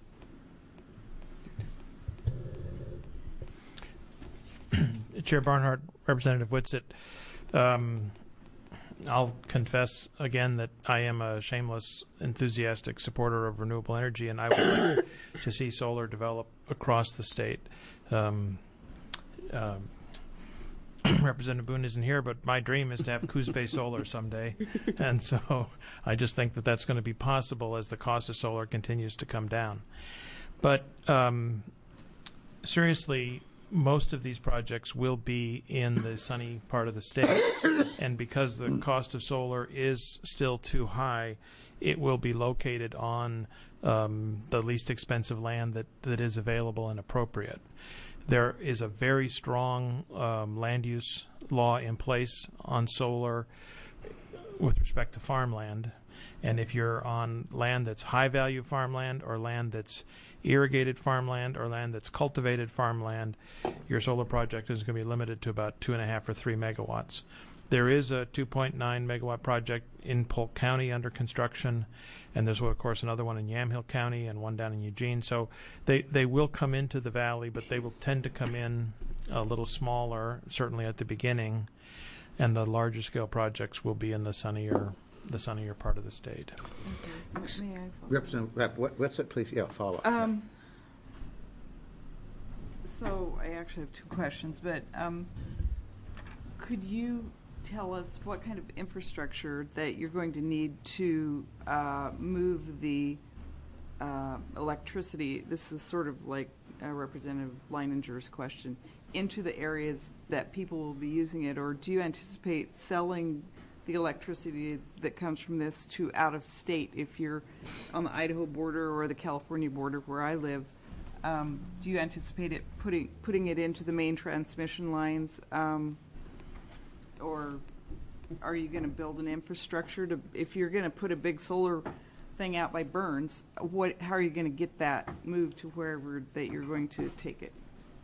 Oregon? Chair Barnhart, Representative Whitsitt, um, I'll confess again that I am a shameless, enthusiastic supporter of renewable energy, and I would like to see solar develop across the state. Um, Um, Representative Boone isn't here, but my dream is to have Coos Bay Solar someday. And so I just think that that's going to be possible as the cost of solar continues to come down. But um, seriously, most of these projects will be in the sunny part of the state. And because the cost of solar is still too high, it will be located on um, the least expensive land that, that is available and appropriate. There is a very strong um, land use law in place on solar with respect to farmland. And if you're on land that's high value farmland or land that's irrigated farmland or land that's cultivated farmland, your solar project is going to be limited to about two and a half or three megawatts. There is a two point nine megawatt project in Polk County under construction, and there's, of course, another one in Yamhill County and one down in Eugene. So they, they will come into the valley, but they will tend to come in a little smaller, certainly at the beginning, and the larger scale projects will be in the sunnier the sunnier part of the state. Okay. May I follow? Representative, Rep, what, what's it, please? Yeah, follow up. Um, so I actually have two questions, but um, could you tell us what kind of infrastructure that you're going to need to uh, move the uh, electricity? This is sort of like uh, Representative Leininger's question, into the areas that people will be using it, or do you anticipate selling the electricity that comes from this to out of state? If you're on the Idaho border or the California border where I live, um, do you anticipate it putting putting it into the main transmission lines, um, or are you going to build an infrastructure to? If you're going to put a big solar thing out by Burns, what? How are you going to get that moved to wherever that you're going to take it?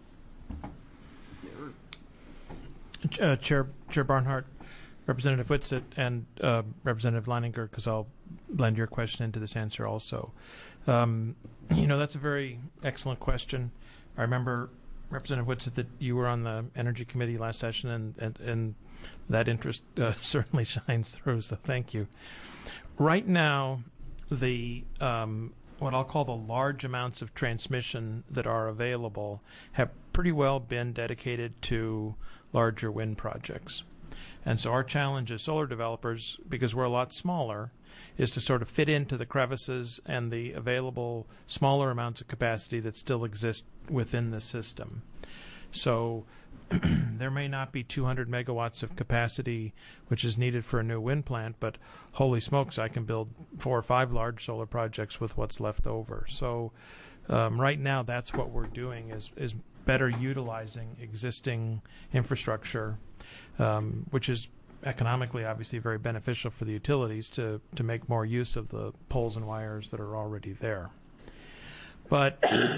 Uh, Chair Chair Barnhart, Representative Whitsitt, and uh, Representative Leininger, because I'll blend your question into this answer also. Um, you know, that's a very excellent question. I remember, Representative Whitsitt, that you were on the Energy Committee last session, and, and, and that interest uh, certainly shines through, so thank you. Right now, the um, what I'll call the large amounts of transmission that are available have pretty well been dedicated to larger wind projects. And so our challenge as solar developers, because we're a lot smaller, is to sort of fit into the crevices and the available smaller amounts of capacity that still exist within the system. So there may not be two hundred megawatts of capacity which is needed for a new wind plant, but holy smokes, I can build four or five large solar projects with what's left over. So um, right now that's what we're doing, is, is better utilizing existing infrastructure, um, which is economically obviously very beneficial for the utilities to, to make more use of the poles and wires that are already there. But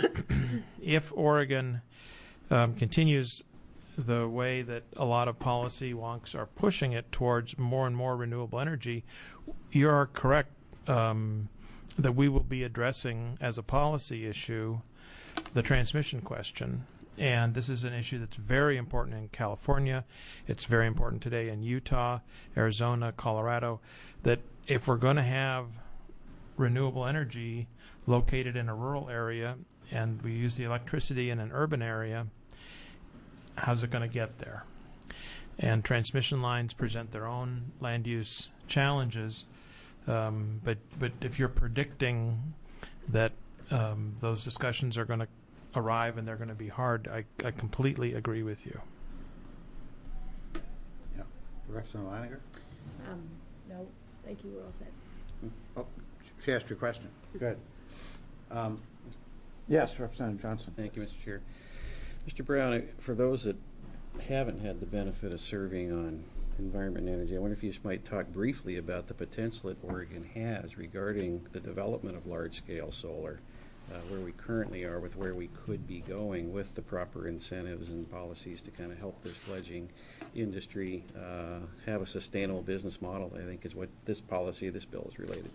if Oregon um, continues the way that a lot of policy wonks are pushing it towards more and more renewable energy, you are correct um, that we will be addressing as a policy issue the transmission question. And this is an issue that's very important in California. It's very important today in Utah, Arizona, Colorado, that if we're going to have renewable energy located in a rural area and we use the electricity in an urban area, how's it going to get there? And transmission lines present their own land use challenges. Um, but, but if you're predicting that um, those discussions are going to arrive and they're going to be hard, I, I completely agree with you. Yeah. Representative Leininger? Um, no, thank you. We're all set. Oh, she asked your question. Good. Um, yes, Representative Johnson. Thank you, Mister Chair. Mister Brown, for those that haven't had the benefit of serving on environment and energy, I wonder if you just might talk briefly about the potential that Oregon has regarding the development of large-scale solar, uh, where we currently are with where we could be going with the proper incentives and policies to kind of help this fledgling industry uh, have a sustainable business model, I think is what this policy, this bill is related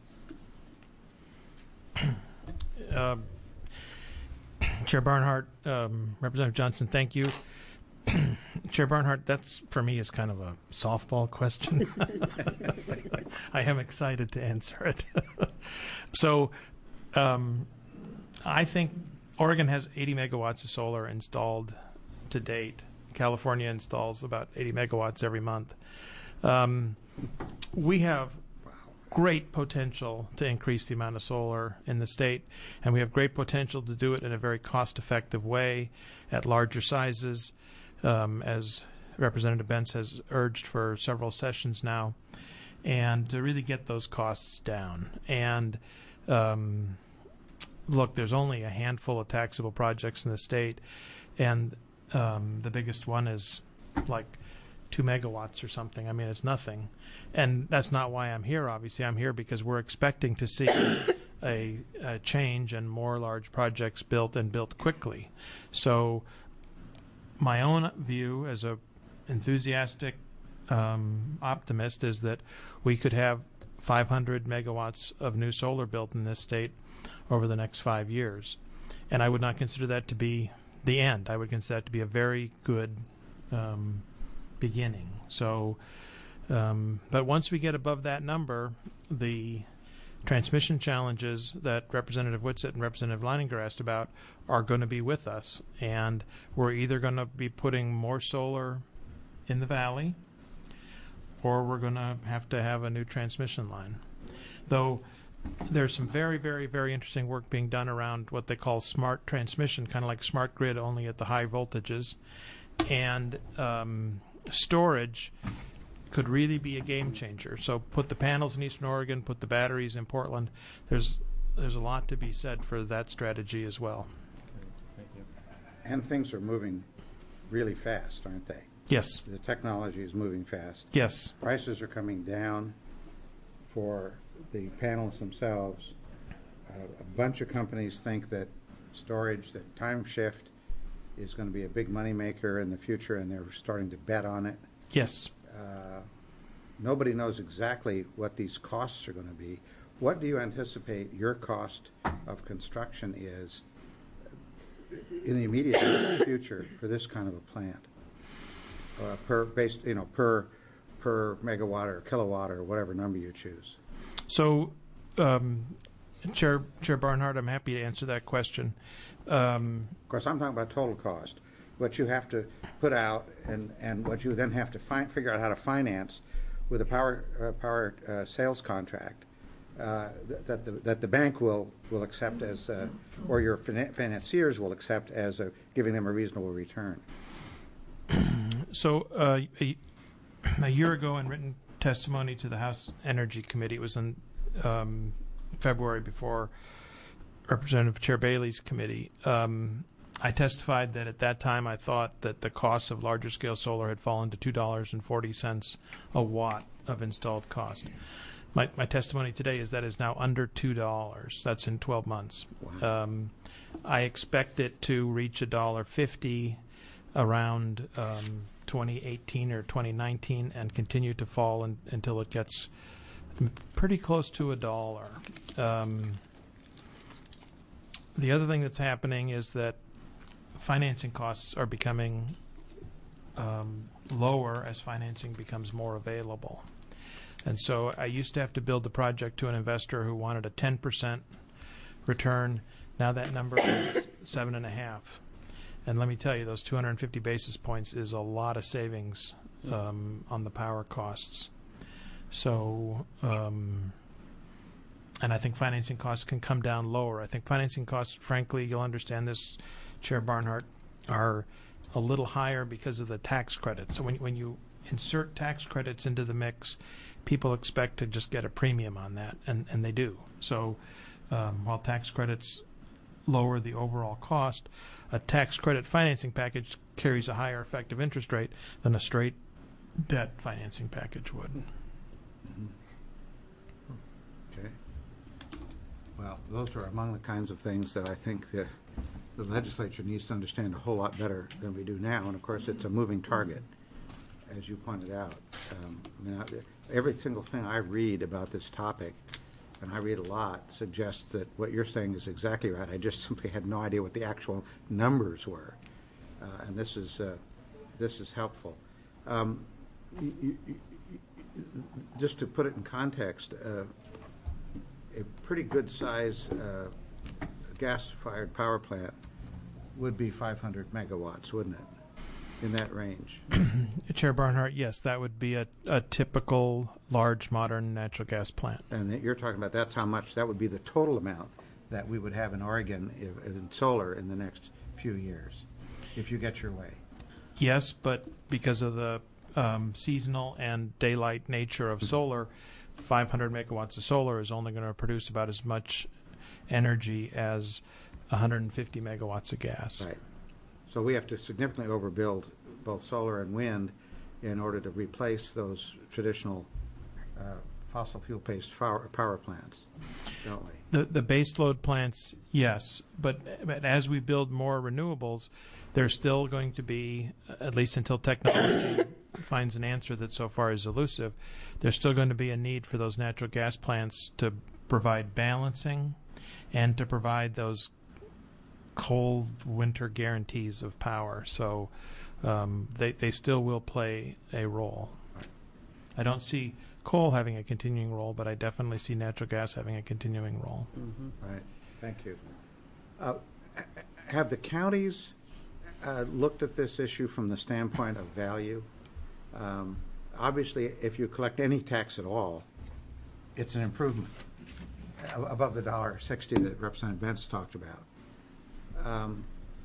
to. Um, Chair Barnhart, um, Representative Johnson, thank you. Chair Barnhart, that's for me is kind of a softball question. I am excited to answer it. So um, I think Oregon has eighty megawatts of solar installed to date. California installs about eighty megawatts every month. Um, we have great potential to increase the amount of solar in the state, and we have great potential to do it in a very cost-effective way at larger sizes, um, as Representative Bentz has urged for several sessions now, and to really get those costs down. And um, look, there's only a handful of taxable projects in the state, and um, the biggest one is like two megawatts or something. I mean, it's nothing. And that's not why I'm here, obviously. I'm here because we're expecting to see a, a change and more large projects built and built quickly. So my own view as a enthusiastic um, optimist is that we could have five hundred megawatts of new solar built in this state over the next five years. And I would not consider that to be the end. I would consider that to be a very good um, beginning. So, um, but once we get above that number, the transmission challenges that Representative Whitsett and Representative Leininger asked about are going to be with us. And we're either going to be putting more solar in the valley, or we're going to have to have a new transmission line. Though there's some very, very, very interesting work being done around what they call smart transmission, kind of like smart grid, only at the high voltages. And um, storage could really be a game changer. So put the panels in Eastern Oregon, put the batteries in Portland. There's there's a lot to be said for that strategy as well. Thank you. And things are moving really fast, aren't they? Yes. The technology is moving fast. Yes. Prices are coming down for the panels themselves. Uh, a bunch of companies think that storage, that time shift, is going to be a big moneymaker in the future, and they're starting to bet on it. Yes. Uh, nobody knows exactly what these costs are going to be. What do you anticipate your cost of construction is in the immediate future for this kind of a plant? Uh, per based, you know, per per megawatt or kilowatt or whatever number you choose. So, um, Chair Chair Barnhart, I'm happy to answer that question. Um, of course, I'm talking about total cost, what you have to put out, and, and what you then have to fi- figure out how to finance with a power uh, power uh, sales contract uh, th- that the that the bank will will accept as, uh, or your fin- financiers will accept as a, giving them a reasonable return. So uh, a, a year ago, in written testimony to the House Energy Committee, it was in um, February before Representative Chair Bailey's committee, um, I testified that at that time I thought that the cost of larger scale solar had fallen to two dollars and forty cents a watt of installed cost. My, my testimony today is that is now under two dollars. That's in twelve months. Wow. Um, I expect it to reach one dollar fifty around um, twenty eighteen or twenty nineteen and continue to fall in, until it gets pretty close to a dollar. Um, the other thing that's happening is that financing costs are becoming um, lower as financing becomes more available. And so I used to have to build the project to an investor who wanted a ten percent return. Now that number is seven and a half. And let me tell you, those two hundred fifty basis points is a lot of savings um, on the power costs. So, um, and I think financing costs can come down lower. I think financing costs, frankly, you'll understand this, Chair Barnhart, are a little higher because of the tax credits. So when, when you insert tax credits into the mix, people expect to just get a premium on that, and, and they do. So um, while tax credits lower the overall cost, a tax credit financing package carries a higher effective interest rate than a straight debt financing package would. Okay. Well, those are among the kinds of things that I think the, the legislature needs to understand a whole lot better than we do now. And of course, it's a moving target, as you pointed out. Um, I mean, I, every single thing I read about this topic, and I read a lot, suggests that what you're saying is exactly right. I just simply had no idea what the actual numbers were, uh, and this is uh, this is helpful. Um, you, you, you, just to put it in context, uh, a pretty good size uh, gas-fired power plant would be five hundred megawatts, wouldn't it? in that range? Chair Barnhart, yes, that would be a, a typical large modern natural gas plant. And that you're talking about, that's how much, that would be the total amount that we would have in Oregon if, in solar in the next few years, if you get your way. Yes, but because of the um, seasonal and daylight nature of solar, five hundred megawatts of solar is only going to produce about as much energy as one hundred fifty megawatts of gas. Right. So we have to significantly overbuild both solar and wind in order to replace those traditional uh, fossil fuel-based power, power plants, don't we? The the base load plants, yes, but, but as we build more renewables, there's still going to be, at least until technology finds an answer that so far is elusive, there's still going to be a need for those natural gas plants to provide balancing and to provide those cold winter guarantees of power. So um, they, they still will play a role. I don't see coal having a continuing role, but I definitely see natural gas having a continuing role. Mm-hmm. Right. Thank you. Uh, have the counties uh, looked at this issue from the standpoint of value? Um, obviously, if you collect any tax at all, it's an improvement uh, above the one dollar sixty that Representative Bentz talked about. Um,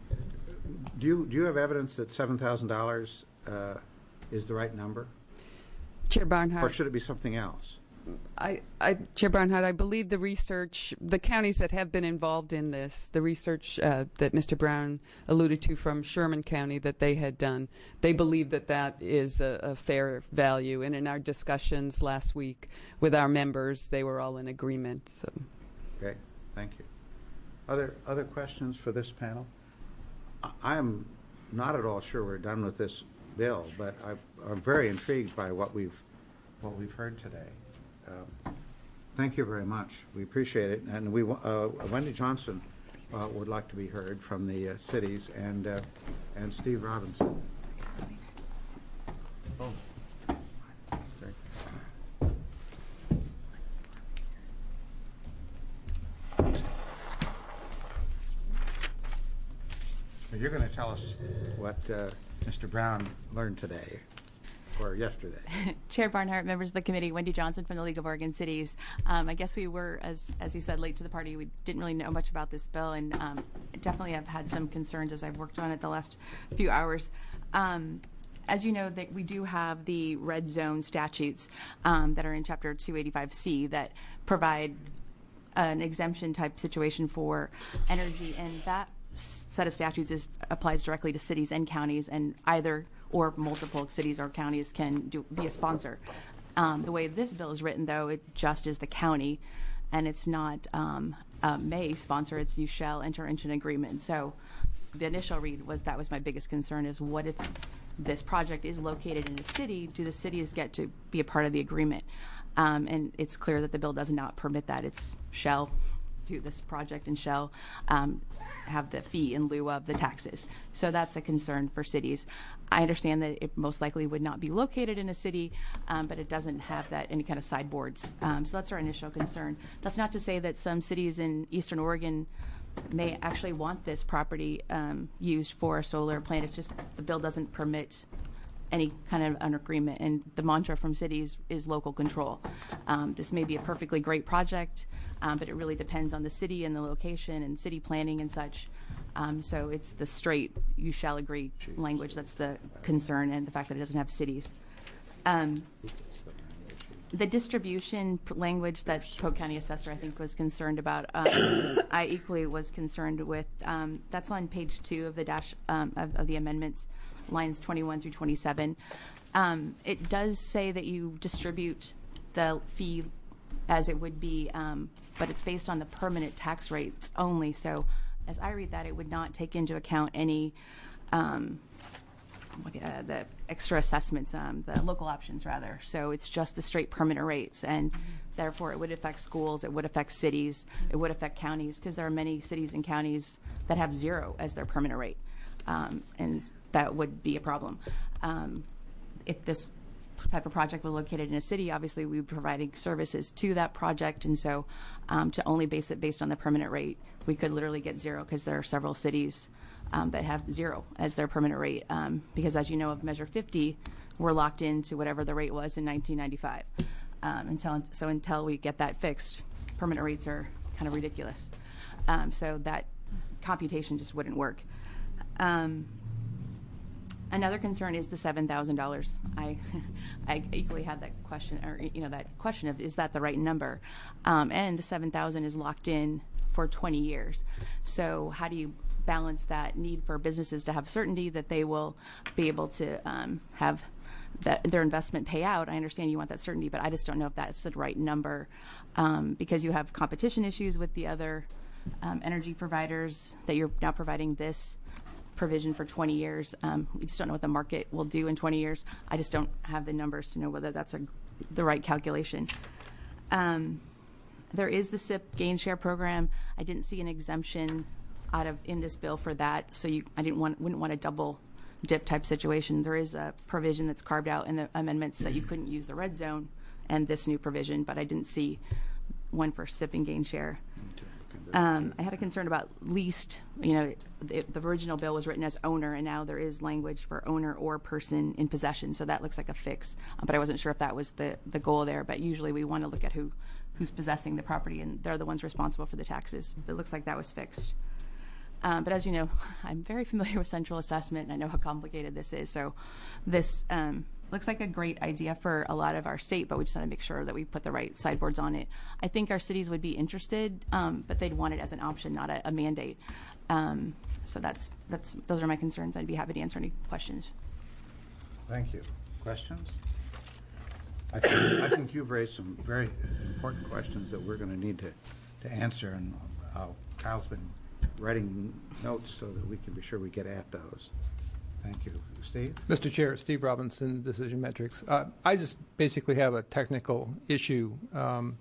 do you do you have evidence that seven thousand dollars uh, is the right number? Chair Barnhart. Or should it be something else? I, I, Chair Barnhart, I believe the research, the counties that have been involved in this, the research uh, that Mister Brown alluded to from Sherman County that they had done, they believe that that is a, a fair value. And in our discussions last week with our members, they were all in agreement. So. Okay, thank you. Other other questions for this panel? I am not at all sure we're done with this bill, but I, I'm very intrigued by what we've what we've heard today. Um, thank you very much. We appreciate it. And we uh, Wendy Johnson uh, would like to be heard from the uh, cities, and uh, and Steve Robinson. Oh. You're going to tell us what uh, Mister Brown learned today or yesterday. Chair Barnhart, members of the committee, Wendy Johnson from the League of Oregon Cities. Um, I guess we were, as as he said, late to the party. We didn't really know much about this bill, and um, definitely have had some concerns as I've worked on it the last few hours. Um, As you know, that we do have the red zone statutes um, that are in Chapter two eighty-five C that provide an exemption type situation for energy, and that set of statutes is applies directly to cities and counties, and either or multiple cities or counties can do, be a sponsor. Um, the way this bill is written, though, it just is the county, and it's not um, uh, may sponsor. It's you shall enter into an agreement. So the initial read was that was my biggest concern: is what if this project is located in a city? Do the cities get to be a part of the agreement? Um, and it's clear that the bill does not permit that. It's shall do this project and shall um, have the fee in lieu of the taxes. So that's a concern for cities. I understand that it most likely would not be located in a city, um, but it doesn't have that any kind of sideboards. Um, so that's our initial concern. That's not to say that some cities in Eastern Oregon may actually want this property um, used for a solar plant. It's just the bill doesn't permit any kind of an agreement, and the mantra from cities is local control. Um, this may be a perfectly great project, um, but it really depends on the city and the location and city planning and such. Um, so it's the straight you shall agree language that's the concern, and the fact that it doesn't have cities. Um, the distribution p- language that Polk County Assessor, I think, was concerned about, um, I equally was concerned with. Um, that's on page two of the dash um, of, of the amendments, lines twenty-one through twenty-seven. Um, it does say that you distribute the fee as it would be, um, but it's based on the permanent tax rates only. So as I read that, it would not take into account any um, what, uh, the extra assessments, um, the local options rather. So it's just the straight permanent rates, and therefore it would affect schools, it would affect cities, it would affect counties, because there are many cities and counties that have zero as their permanent rate, um, and that would be a problem. Um, if this type of project were located in a city, obviously we would be providing services to that project, and so um, to only base it based on the permanent rate, we could literally get zero, because there are several cities um, that have zero as their permanent rate. Um, because as you know, of Measure fifty, we're locked into whatever the rate was in nineteen ninety-five. Um, until so until we get that fixed, permanent rates are kind of ridiculous. Um, so that computation just wouldn't work. Um, Another concern is the seven thousand dollars. I, I equally had that question, or you know, that question of is that the right number? Um, and the seven thousand is locked in for twenty years. So how do you balance that need for businesses to have certainty that they will be able to um, have that their investment pay out? I understand you want that certainty, but I just don't know if that's the right number um, because you have competition issues with the other um, energy providers that you're now providing this provision for twenty years. Um, we just don't know what the market will do in twenty years. I just don't have the numbers to know whether that's a, the right calculation. Um, there is the S I P gain share program. I didn't see an exemption out of in this bill for that, so you, I didn't want wouldn't want a double dip type situation. There is a provision that's carved out in the amendments that you couldn't use the red zone and this new provision, but I didn't see one for S I P and gain share. Um, I had a concern about leased. You know, the, the original bill was written as owner, and now there is language for owner or person in possession. So that looks like a fix. Uh, but I wasn't sure if that was the, the goal there. But usually we want to look at who who's possessing the property, and they're the ones responsible for the taxes. It looks like that was fixed. Um, but as you know, I'm very familiar with central assessment, and I know how complicated this is. So this um, looks like a great idea for a lot of our state, but we just want to make sure that we put the right sideboards on it. I think our cities would be interested, um, but they'd want it as an option, not a, a mandate. Um, so that's that's those are my concerns. I'd be happy to answer any questions. Thank you. Questions? I think, I think you've raised some very important questions that we're going to need to, to answer, and uh, Kyle's been writing notes so that we can be sure we get at those. Thank you. Steve? Mister Chair, Steve Robinson, Decision Metrics. Uh, I just basically have a technical issue. Um,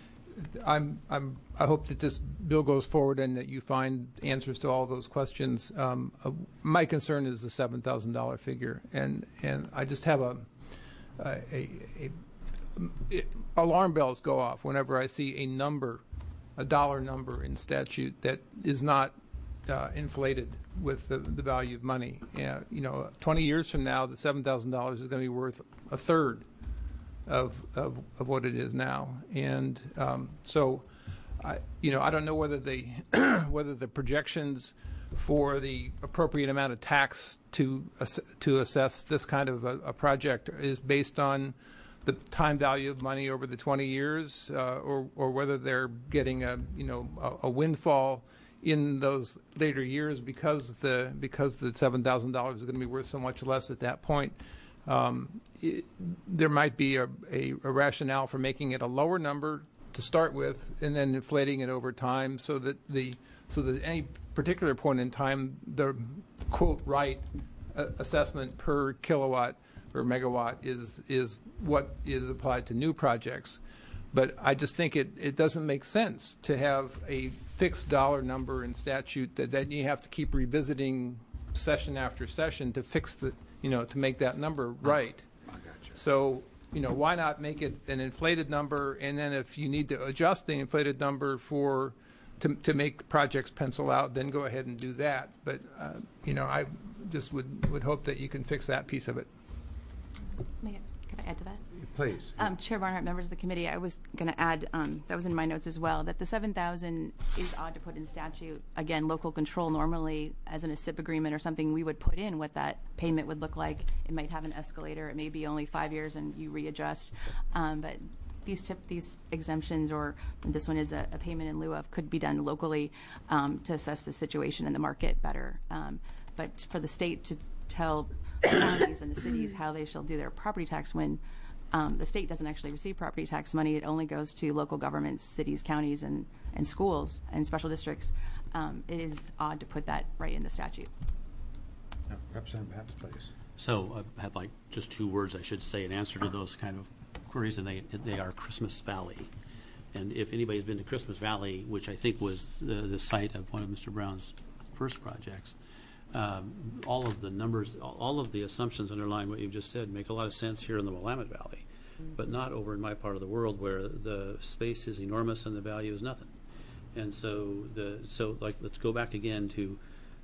I'm, I'm, I hope that this bill goes forward and that you find answers to all those questions. Um, uh, my concern is the seven thousand dollars figure, and, and I just have a, a, a, a it, alarm bells go off whenever I see a number, a dollar number in statute that is not uh, inflated with the, the value of money. Uh, you know, twenty years from now, the seven thousand dollars is going to be worth a third of, of, of what it is now. And um, so, I, you know, I don't know whether the, whether the projections for the appropriate amount of tax to, ass to assess this kind of a, a project is based on the time value of money over the twenty years, uh, or, or whether they're getting a, you know, a, a windfall in those later years because the because the seven thousand dollars is going to be worth so much less at that point. Um, it, there might be a, a, a rationale for making it a lower number to start with, and then inflating it over time, so that the so that any particular point in time, the quote right uh, assessment per kilowatt or megawatt is is what is applied to new projects. But I just think it, it doesn't make sense to have a fixed dollar number in statute that then you have to keep revisiting session after session to fix the, you know, to make that number right. I gotcha. So, you know, why not make it an inflated number, and then if you need to adjust the inflated number for to, to make projects pencil out, then go ahead and do that. But, uh, you know, I just would, would hope that you can fix that piece of it. May I, could I add to that? Please. Um, Chair Barnhart, members of the committee, I was going to add, um, that was in my notes as well, that the seven thousand is odd to put in statute. Again, local control normally, as in a S I P agreement or something, we would put in what that payment would look like. It might have an escalator. It may be only five years and you readjust. Um, but these tip, these exemptions, or this one is a, a payment in lieu of, could be done locally um, to assess the situation in the market better. Um, but for the state to tell the counties and the cities how they shall do their property tax when Um, the state doesn't actually receive property tax money. It only goes to local governments, cities, counties, and, and schools and special districts. Um, it is odd to put that right in the statute. No, Representative Batts, please. So I have like just two words I should say in answer to those kind of queries, and they, they are Christmas Valley. And if anybody's been to Christmas Valley, which I think was uh, the site of one of Mister Brown's first projects, Um, all of the numbers, all of the assumptions underlying what you've just said make a lot of sense here in the Willamette Valley, but not over in my part of the world where the space is enormous and the value is nothing. And so, the so like let's go back again to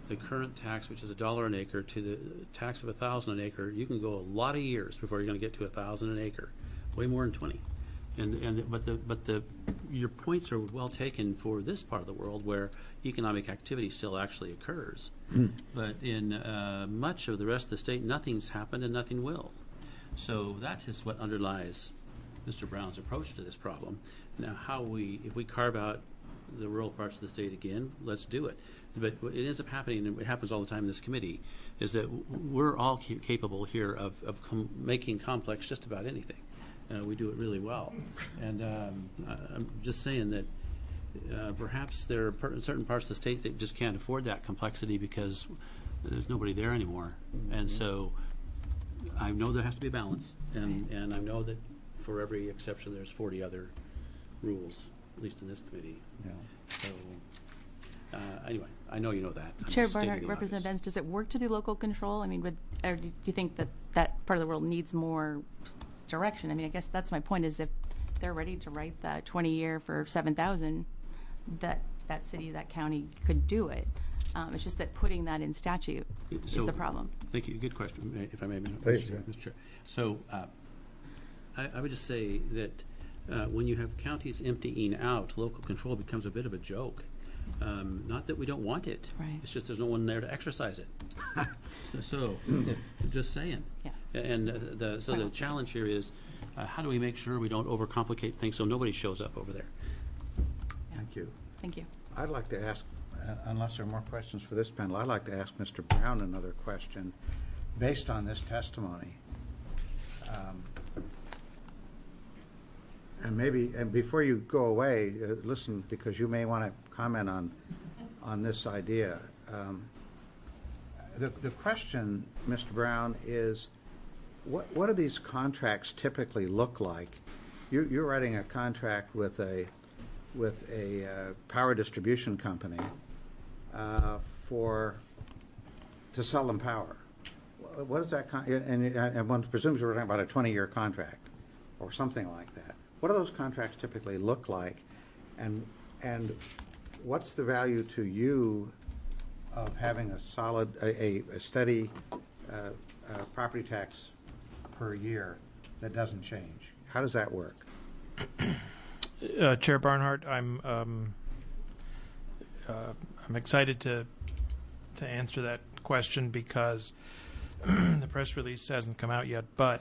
the current tax, which is a dollar an acre, to the tax of a thousand an acre, you can go a lot of years before you're going to get to a thousand an acre, way more than twenty. And and but the but the your points are well taken for this part of the world where economic activity still actually occurs. Hmm. But in uh, much of the rest of the state, nothing's happened and nothing will. So that is what underlies Mister Brown's approach to this problem. Now, how we if we carve out the rural parts of the state again, let's do it. But what it ends up happening, and it happens all the time in this committee, is that we're all ca- capable here of, of com- making complex just about anything. Uh, we do it really well. And um, I'm just saying that uh, perhaps there are per- certain parts of the state that just can't afford that complexity because there's nobody there anymore. Mm-hmm. And so I know there has to be a balance, and, and I know that for every exception there's forty other rules, at least in this committee. Yeah. So uh, anyway, I know you know that. I'm Chair just stating Barnhart, the Representative obvious. Benz, does it work to do local control? I mean, would, or do you think that that part of the world needs more direction? I mean, I guess that's my point, is if they're ready to write the twenty-year for seven thousand, that that city, that county could do it. Um, it's just that putting that in statute So, is the problem. Thank you. Good question, may- if I may, Please, Mister Mister Chair. So uh, I, I would just say that uh, when you have counties emptying out, local control becomes a bit of a joke. Um, not that we don't want it. Right. It's just there's no one there to exercise it. so, so just saying. Yeah. And uh, the, so the challenge here is uh, how do we make sure we don't overcomplicate things so nobody shows up over there? Thank you. Thank you. I'd like to ask, uh, unless there are more questions for this panel, I'd like to ask Mister Brown another question based on this testimony. Um, and maybe, and before you go away, uh, listen, because you may want to comment on on this idea. Um, the, the question, Mister Brown, is what what do these contracts typically look like? You, you're writing a contract with a with a uh, power distribution company uh, for to sell them power. What is that? Con- and, and one presumes we're talking about a twenty-year contract or something like that. What do those contracts typically look like, and and what's the value to you of having a solid, a, a, a steady uh, uh, property tax per year that doesn't change? How does that work? Uh, Chair Barnhart, I'm um, uh, I'm excited to to answer that question because the press release hasn't come out yet, but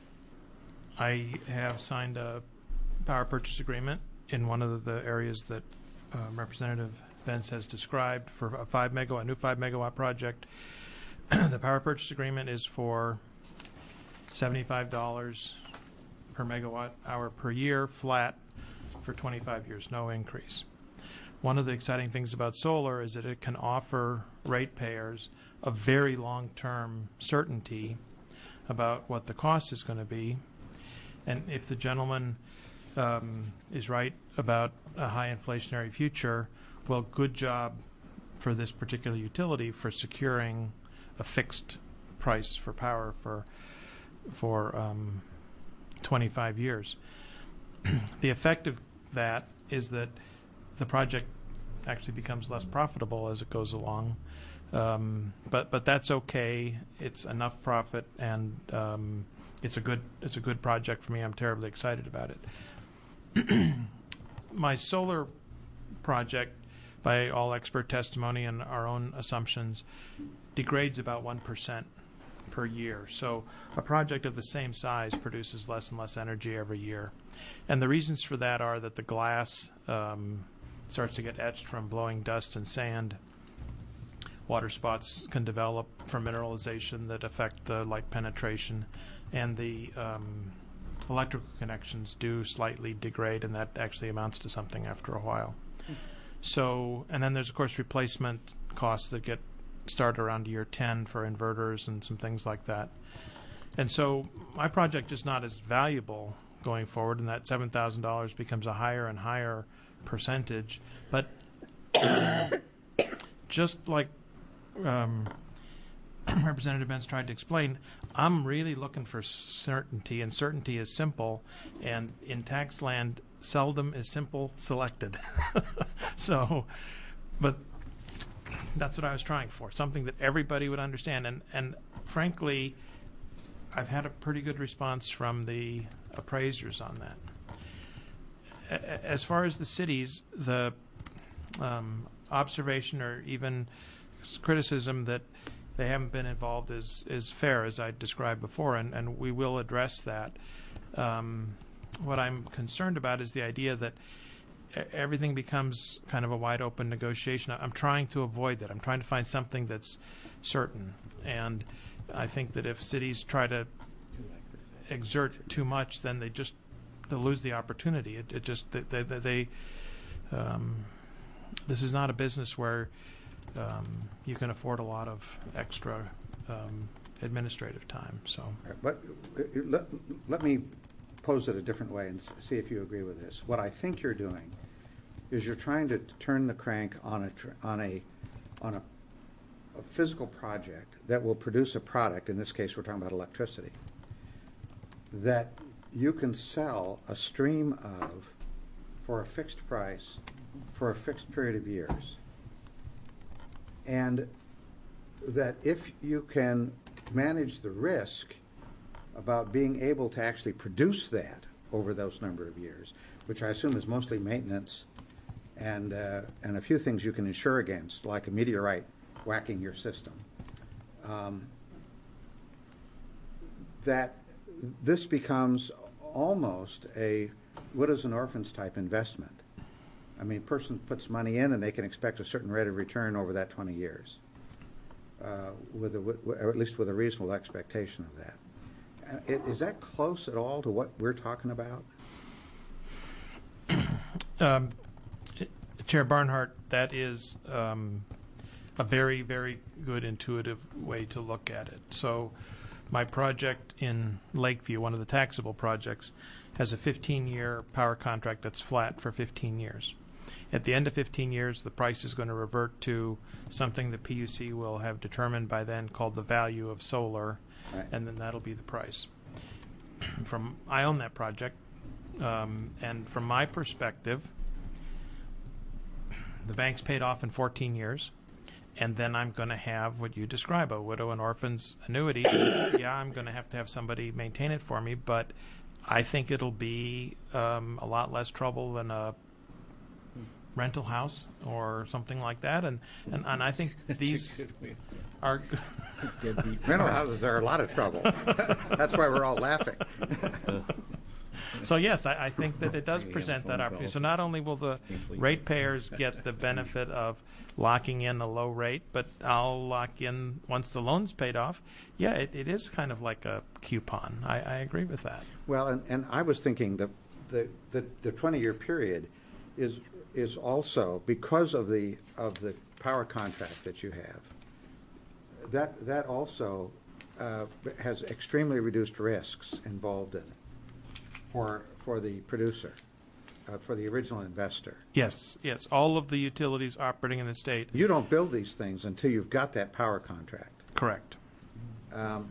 I have signed a power purchase agreement in one of the areas that uh, Representative Benz has described for a five megawatt, new five megawatt project. The power purchase agreement is for seventy-five dollars per megawatt hour per year, flat, for twenty-five years, no increase. One of the exciting things about solar is that it can offer ratepayers a very long-term certainty about what the cost is going to be. And if the gentleman um, is right about a high inflationary future, well, good job for this particular utility for securing a fixed price for power for for um, twenty-five years. The effect of that is that the project actually becomes less profitable as it goes along, um, but but that's okay. It's enough profit, and um, it's a good it's a good project for me. I'm terribly excited about it. My solar project, by all expert testimony and our own assumptions, degrades about one percent per year. So a project of the same size produces less and less energy every year. And the reasons for that are that the glass um, starts to get etched from blowing dust and sand. Water spots can develop from mineralization that affect the light penetration. And the um, electrical connections do slightly degrade, and that actually amounts to something after a while. So, and then there's, of course, replacement costs that get start around year ten for inverters and some things like that. And so my project is not as valuable going forward, and that seven thousand dollars becomes a higher and higher percentage. But just like um, Representative Benz tried to explain, I'm really looking for certainty, and certainty is simple, and in tax land, seldom is simple selected. So, but That's what I was trying for, something that everybody would understand. And, and frankly, I've had a pretty good response from the appraisers on that. A- As far as the cities, the um, observation or even criticism that they haven't been involved is, is fair, as I described before, and, and we will address that. Um, what I'm concerned about is the idea that e- everything becomes kind of a wide open negotiation. I'm trying to avoid that. I'm trying to find something that's certain. And I think that if cities try to exert too much, then they just they'll lose the opportunity. It, it just they, they, they um, this is not a business where um, you can afford a lot of extra um, administrative time. So, But uh, let, let me pose it a different way and s- see if you agree with this. What I think you're doing is you're trying to turn the crank on a tr- on a on a, a physical project that will produce a product. In this case, we're talking about electricity that you can sell a stream of for a fixed price for a fixed period of years, and that if you can manage the risk about being able to actually produce that over those number of years, which I assume is mostly maintenance and uh, and a few things you can insure against, like a meteorite whacking your system, um, that this becomes almost a widows and orphans type investment. I mean, a person puts money in and they can expect a certain rate of return over that twenty years, uh, with a, with, or at least with a reasonable expectation of that. Uh, it, is that close at all to what we're talking about? Um, Chair Barnhart, that is um, a very, very good intuitive way to look at it. So my project in Lakeview, one of the taxable projects, has a fifteen-year power contract that's flat for fifteen years. At the end of fifteen years, the price is going to revert to something the P U C will have determined by then called the value of solar, right, and then that'll be the price. From I own that project, um, and from my perspective, the bank's paid off in fourteen years, and then I'm going to have what you describe, a widow and orphans annuity. Yeah, I'm going to have to have somebody maintain it for me, but I think it'll be um, a lot less trouble than a rental house or something like that. And, and, and I think these are... Rental houses are a lot of trouble. That's why we're all laughing. So yes, I, I think that it does present that opportunity. So not only will the ratepayers get the benefit of locking in a low rate, but I'll lock in once the loan's paid off. Yeah, it, it is kind of like a coupon. I, I agree with that. Well, and, and I was thinking that the the the twenty-year period is is also because of the of the power contract that you have. That that also uh, has extremely reduced risks involved in it for for the producer, uh, for the original investor. Yes, yes. All of the utilities operating in the state. You don't build these things until you've got that power contract. Correct. Um,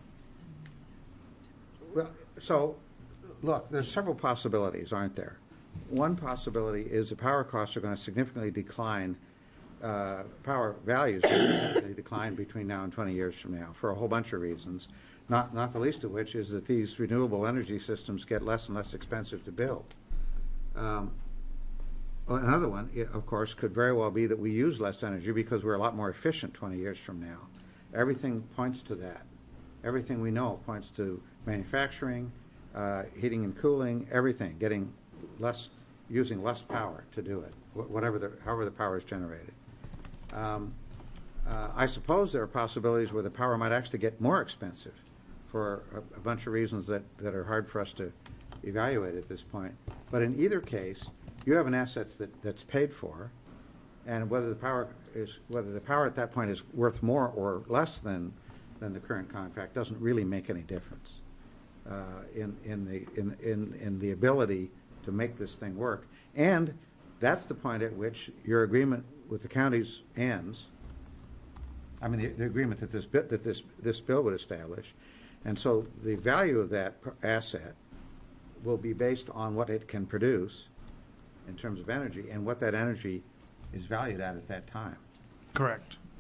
well, so look, there's several possibilities, aren't there? One possibility is the power costs are going to significantly decline. Uh, power values are going to significantly decline between now and twenty years from now for a whole bunch of reasons. Not, not the least of which is that these renewable energy systems get less and less expensive to build. Um, well, another one, of course, could very well be that we use less energy because we're a lot more efficient twenty years from now. Everything points to that. Everything we know points to manufacturing, uh, heating and cooling, everything getting less, using less power to do it, whatever the, however the power is generated. Um, uh, I suppose there are possibilities where the power might actually get more expensive for a, a bunch of reasons that, that are hard for us to evaluate at this point. But in either case, you have an asset that, that's paid for, and whether the power is whether the power at that point is worth more or less than than the current contract doesn't really make any difference uh, in in the in, in in the ability to make this thing work. And that's the point at which your agreement with the counties ends. I mean, the, the agreement that this bit that this this bill would establish, and so the value of that asset will be based on what it can produce in terms of energy and what that energy is valued at at that time. Correct.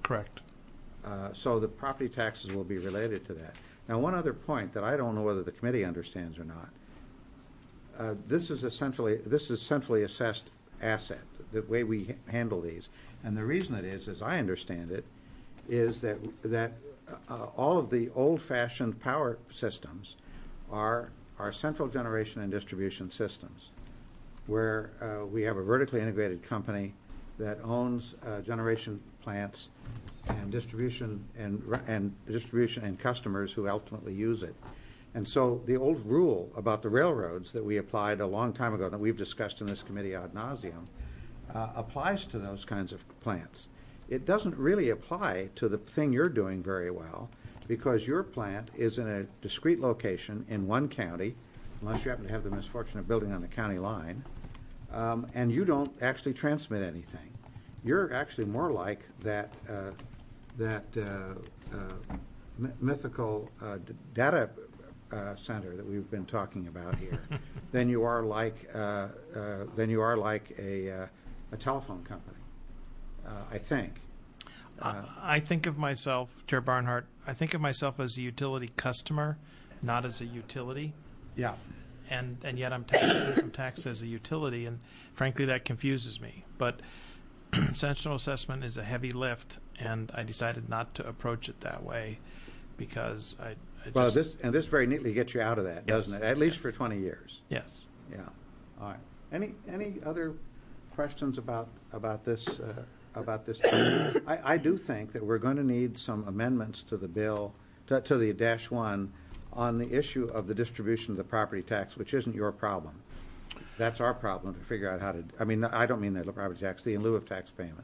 Correct. Uh, so the property taxes will be related to that. Now, one other point that I don't know whether the committee understands or not. Uh, this is essentially this is centrally assessed asset, the way we ha- handle these. And the reason it is, as I understand it, is that that uh, all of the old-fashioned power systems are are central generation and distribution systems, where uh, we have a vertically integrated company that owns uh, generation plants and distribution and and distribution and customers who ultimately use it. And so the old rule about the railroads that we applied a long time ago, that we've discussed in this committee ad nauseum, uh, applies to those kinds of plants. It doesn't really apply to the thing you're doing very well, because your plant is in a discrete location in one county, unless you happen to have the misfortune of building on the county line, um, and you don't actually transmit anything. You're actually more like that uh, that uh, uh, m- mythical uh, d- data uh, center that we've been talking about here than you are like uh, uh, than you are like a uh, a telephone company. Uh, I think. Uh, I think of myself, Chair Barnhart, I think of myself as a utility customer, not as a utility. Yeah. And and yet I'm taxed, I'm taxed as a utility, and frankly that confuses me. But central assessment is a heavy lift, and I decided not to approach it that way because I, I well, just... this and this very neatly gets you out of that, Yes. doesn't it? At least for twenty years. Yes. Yeah. All right. Any any other questions about about this uh, about this? I, I do think that we're going to need some amendments to the bill to, to the dash one on the issue of the distribution of the property tax, which isn't your problem. That's our problem to figure out how to. I mean, I don't mean the property tax, the in lieu of tax payment.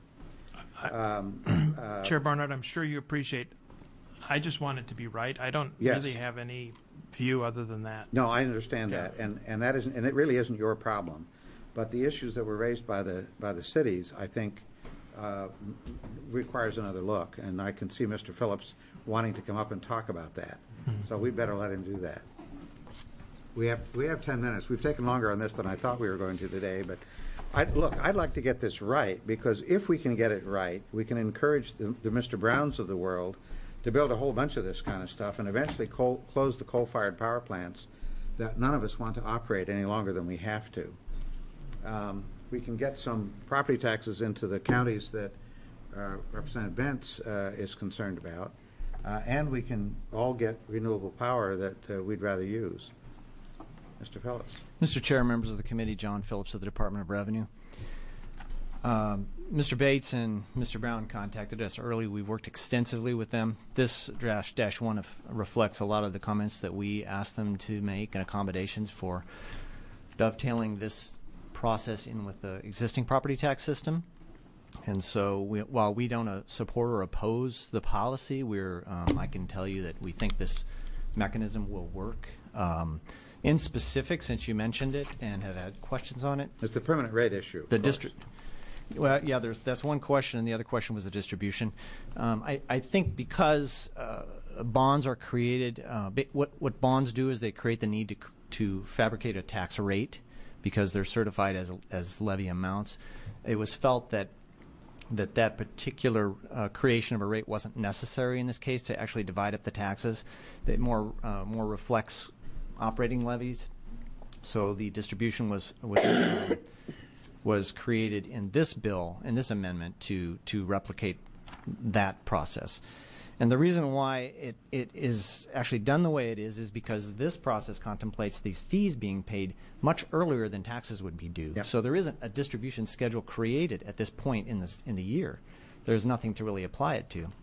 Um, uh, Chair Barnard, I'm sure you appreciate. I just want it to be right. I don't Yes. really have any view other than that. No, I understand Yeah. that, and and that isn't, and it really isn't your problem. But the issues that were raised by the by the cities, I think, uh, requires another look. And I can see Mister Phillips wanting to come up and talk about that. Mhm. So we'd better let him do that. We have we have ten minutes. We've taken longer on this than I thought we were going to today, but. I, look, I'd like to get this right, because if we can get it right, we can encourage the, the Mister Browns of the world to build a whole bunch of this kind of stuff and eventually coal, close the coal-fired power plants that none of us want to operate any longer than we have to. Um, we can get some property taxes into the counties that uh, Representative Bentz uh, is concerned about, uh, and we can all get renewable power that uh, we'd rather use. Mister Phillips. Mister Chair, members of the committee, John Phillips of the Department of Revenue. Um, Mister Bates and Mister Brown contacted us early. We worked extensively with them. This dash, dash one of, reflects a lot of the comments that we asked them to make and accommodations for dovetailing this process in with the existing property tax system. And so we, while we don't uh, support or oppose the policy, we're, um, I can tell you that we think this mechanism will work. Um, In specific, since you mentioned it and have had questions on it, it's the permanent rate issue. The district. Well, yeah, there's that's one question, and the other question was the distribution. Um, I, I think because uh, bonds are created, uh, what what bonds do is they create the need to to fabricate a tax rate because they're certified as as levy amounts. It was felt that that that particular uh, creation of a rate wasn't necessary in this case to actually divide up the taxes. That more uh, more reflects operating levies, so the distribution was was, uh, was created in this bill, in this amendment, to to replicate that process. And the reason why it, it is actually done the way it is is because this process contemplates these fees being paid much earlier than taxes would be due. Yep. So there isn't a distribution schedule created at this point in this in the year. There's nothing to really apply it to.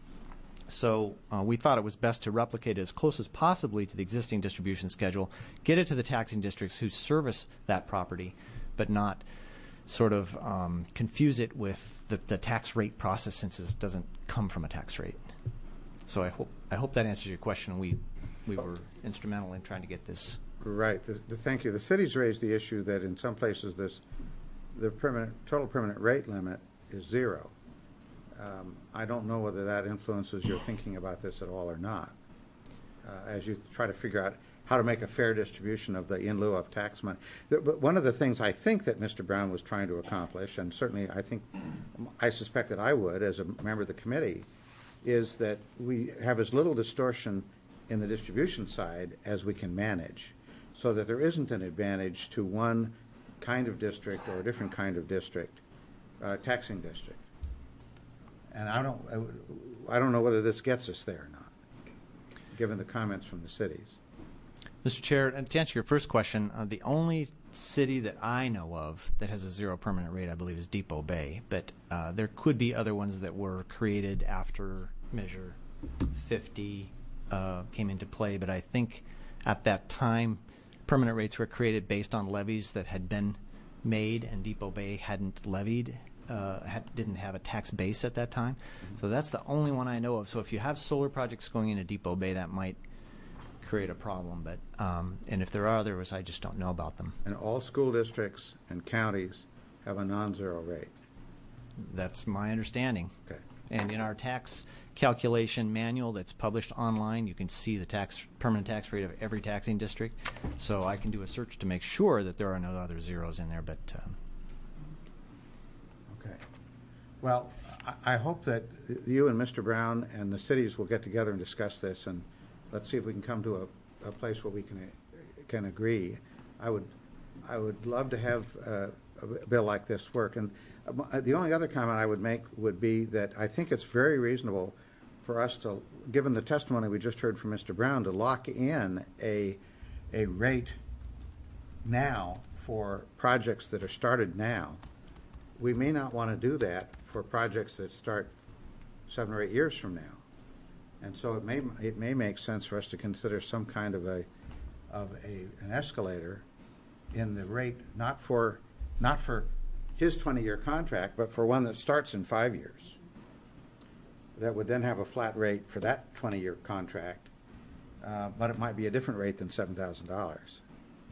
So uh, we thought it was best to replicate it as close as possibly to the existing distribution schedule, get it to the taxing districts who service that property, but not sort of um, confuse it with the, the tax rate process, since it doesn't come from a tax rate. So I hope I hope that answers your question. We we were instrumental in trying to get this. Right. The, the, thank you. The city's raised the issue that in some places this the permanent total permanent rate limit is zero. Um, I don't know whether that influences your thinking about this at all or not, uh, as you try to figure out how to make a fair distribution of the in lieu of tax money. But one of the things I think that Mister Brown was trying to accomplish, and certainly I think, I suspect that I would as a member of the committee, is that we have as little distortion in the distribution side as we can manage, so that there isn't an advantage to one kind of district or a different kind of district, uh, taxing district. And I don't, I don't know whether this gets us there or not, given the comments from the cities. Mister Chair, and to answer your first question, uh, the only city that I know of that has a zero permanent rate, I believe, is Depot Bay. But uh, there could be other ones that were created after Measure fifty uh, came into play. But I think at that time, permanent rates were created based on levies that had been made, and Depot Bay hadn't levied, uh, had, didn't have a tax base at that time. Mm-hmm. So that's the only one I know of. So if you have solar projects going into Depot Bay, that might create a problem. But um, and if there are others, I just don't know about them. And all school districts and counties have a non-zero rate. That's my understanding. Okay. And in our tax calculation manual that's published online, you can see the tax permanent tax rate of every taxing district. So I can do a search to make sure that there are no other zeros in there. But um, okay. Well, I, I hope that you and Mister Brown and the cities will get together and discuss this, and let's see if we can come to a, a place where we can can agree. I would I would love to have uh, a bill like this work. And uh, the only other comment I would make would be that I think it's very reasonable for us to, given the testimony we just heard from Mister Brown, to lock in a a rate now for projects that are started now. We may not want to do that for projects that start seven or eight years from now. And so it may it may make sense for us to consider some kind of a of a an escalator in the rate, not for not for his twenty-year contract, but for one that starts in five years. That would then have a flat rate for that twenty-year contract, uh, but it might be a different rate than seven thousand dollars.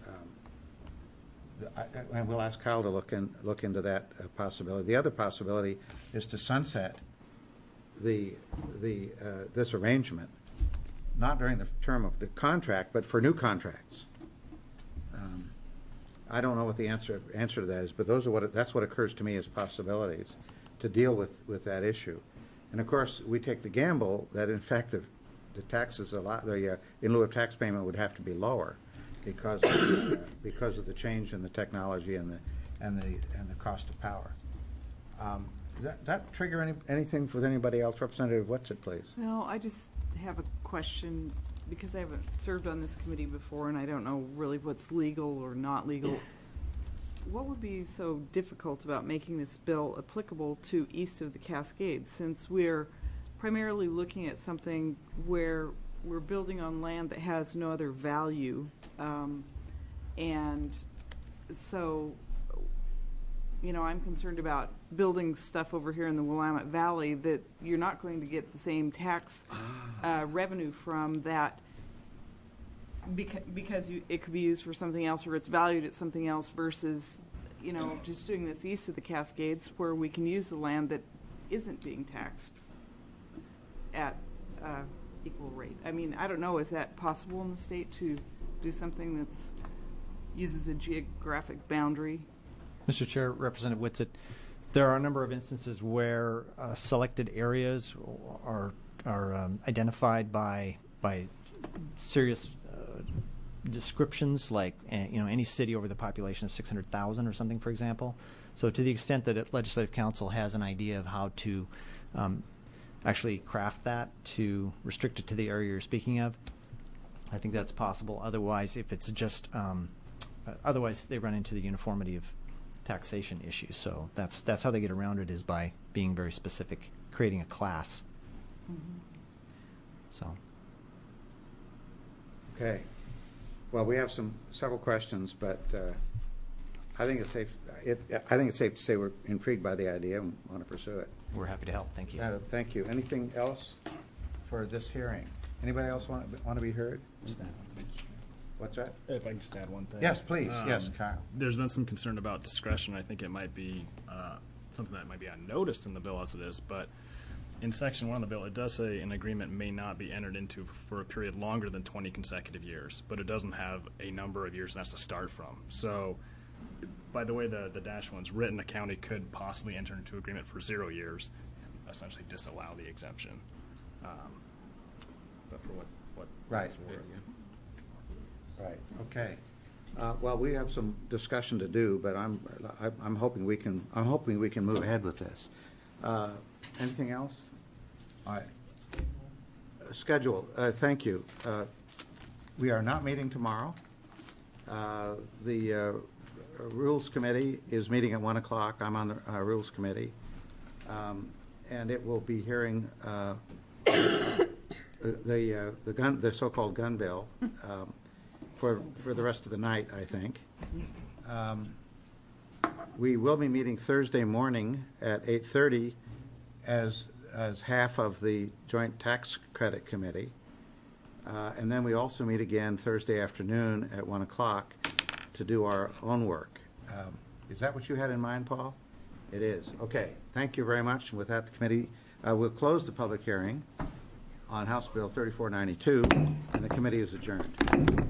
Um, and we'll ask Kyle to look in look into that uh, possibility. The other possibility is to sunset the the uh, this arrangement, not during the term of the contract, but for new contracts. Um, I don't know what the answer answer to that is, but those are what it, that's what occurs to me as possibilities to deal with with that issue. And of course, we take the gamble that in fact the the taxes a lot the uh, in lieu of tax payment would have to be lower because of the, uh, because of the change in the technology and the and the and the cost of power. Um, Does that, does that trigger any, anything with anybody else? Representative Whatsit, please. No, I just have a question because I haven't served on this committee before and I don't know really what's legal or not legal. What would be so difficult about making this bill applicable to east of the Cascades, since we're primarily looking at something where we're building on land that has no other value, um, and so you know, I'm concerned about building stuff over here in the Willamette Valley that you're not going to get the same tax uh, revenue from that beca because you, it could be used for something else or it's valued at something else versus, you know, just doing this east of the Cascades where we can use the land that isn't being taxed at uh, equal rate. I mean, I don't know, is that possible in the state to do something that's uses a geographic boundary? Mister Chair, Representative Whatsit, there are a number of instances where uh, selected areas are are um, identified by by serious uh, descriptions, like uh, you know any city over the population of six hundred thousand or something, for example. So, to the extent that it, Legislative Council has an idea of how to um, actually craft that to restrict it to the area you're speaking of, I think that's possible. Otherwise, if it's just um, uh, otherwise, they run into the uniformity of taxation issues. So that's that's how they get around it, is by being very specific, creating a class. Mm-hmm. So. Okay. Well, we have some several questions, but uh, I think it's safe. It, I think it's safe to say we're intrigued by the idea and want to pursue it. We're happy to help. Thank you. Uh, thank you. Anything else for this hearing? Anybody else want want to be heard? What's that? If I can just add one thing. Yes, please. Um, yes, Kyle. There's been some concern about discretion. I think it might be uh, something that might be unnoticed in the bill as it is, but in section one of the bill, it does say an agreement may not be entered into for a period longer than twenty consecutive years, but it doesn't have a number of years that's to start from. So by the way the, the dash one's written, a county could possibly enter into agreement for zero years, essentially disallow the exemption. Um, but for what what Right. it's worth. Right, okay. Uh, Well, we have some discussion to do, but I'm, I- I'm hoping we can, I'm hoping we can move ahead with this. Uh, Anything else? All right. Uh, Schedule, uh, thank you. Uh, We are not meeting tomorrow. Uh, The uh, Rules Committee is meeting at one o'clock. I'm on the uh, Rules Committee. Um, And it will be hearing uh, the, uh, the gun, the so-called gun bill um, for, for the rest of the night, I think. Um, We will be meeting Thursday morning at eight thirty as, as half of the Joint Tax Credit Committee. Uh, And then we also meet again Thursday afternoon at one o'clock to do our own work. Um, Is that what you had in mind, Paul? It is. Okay. Thank you very much. And with that, the committee uh, will close the public hearing on House Bill thirty-four ninety-two, and the committee is adjourned.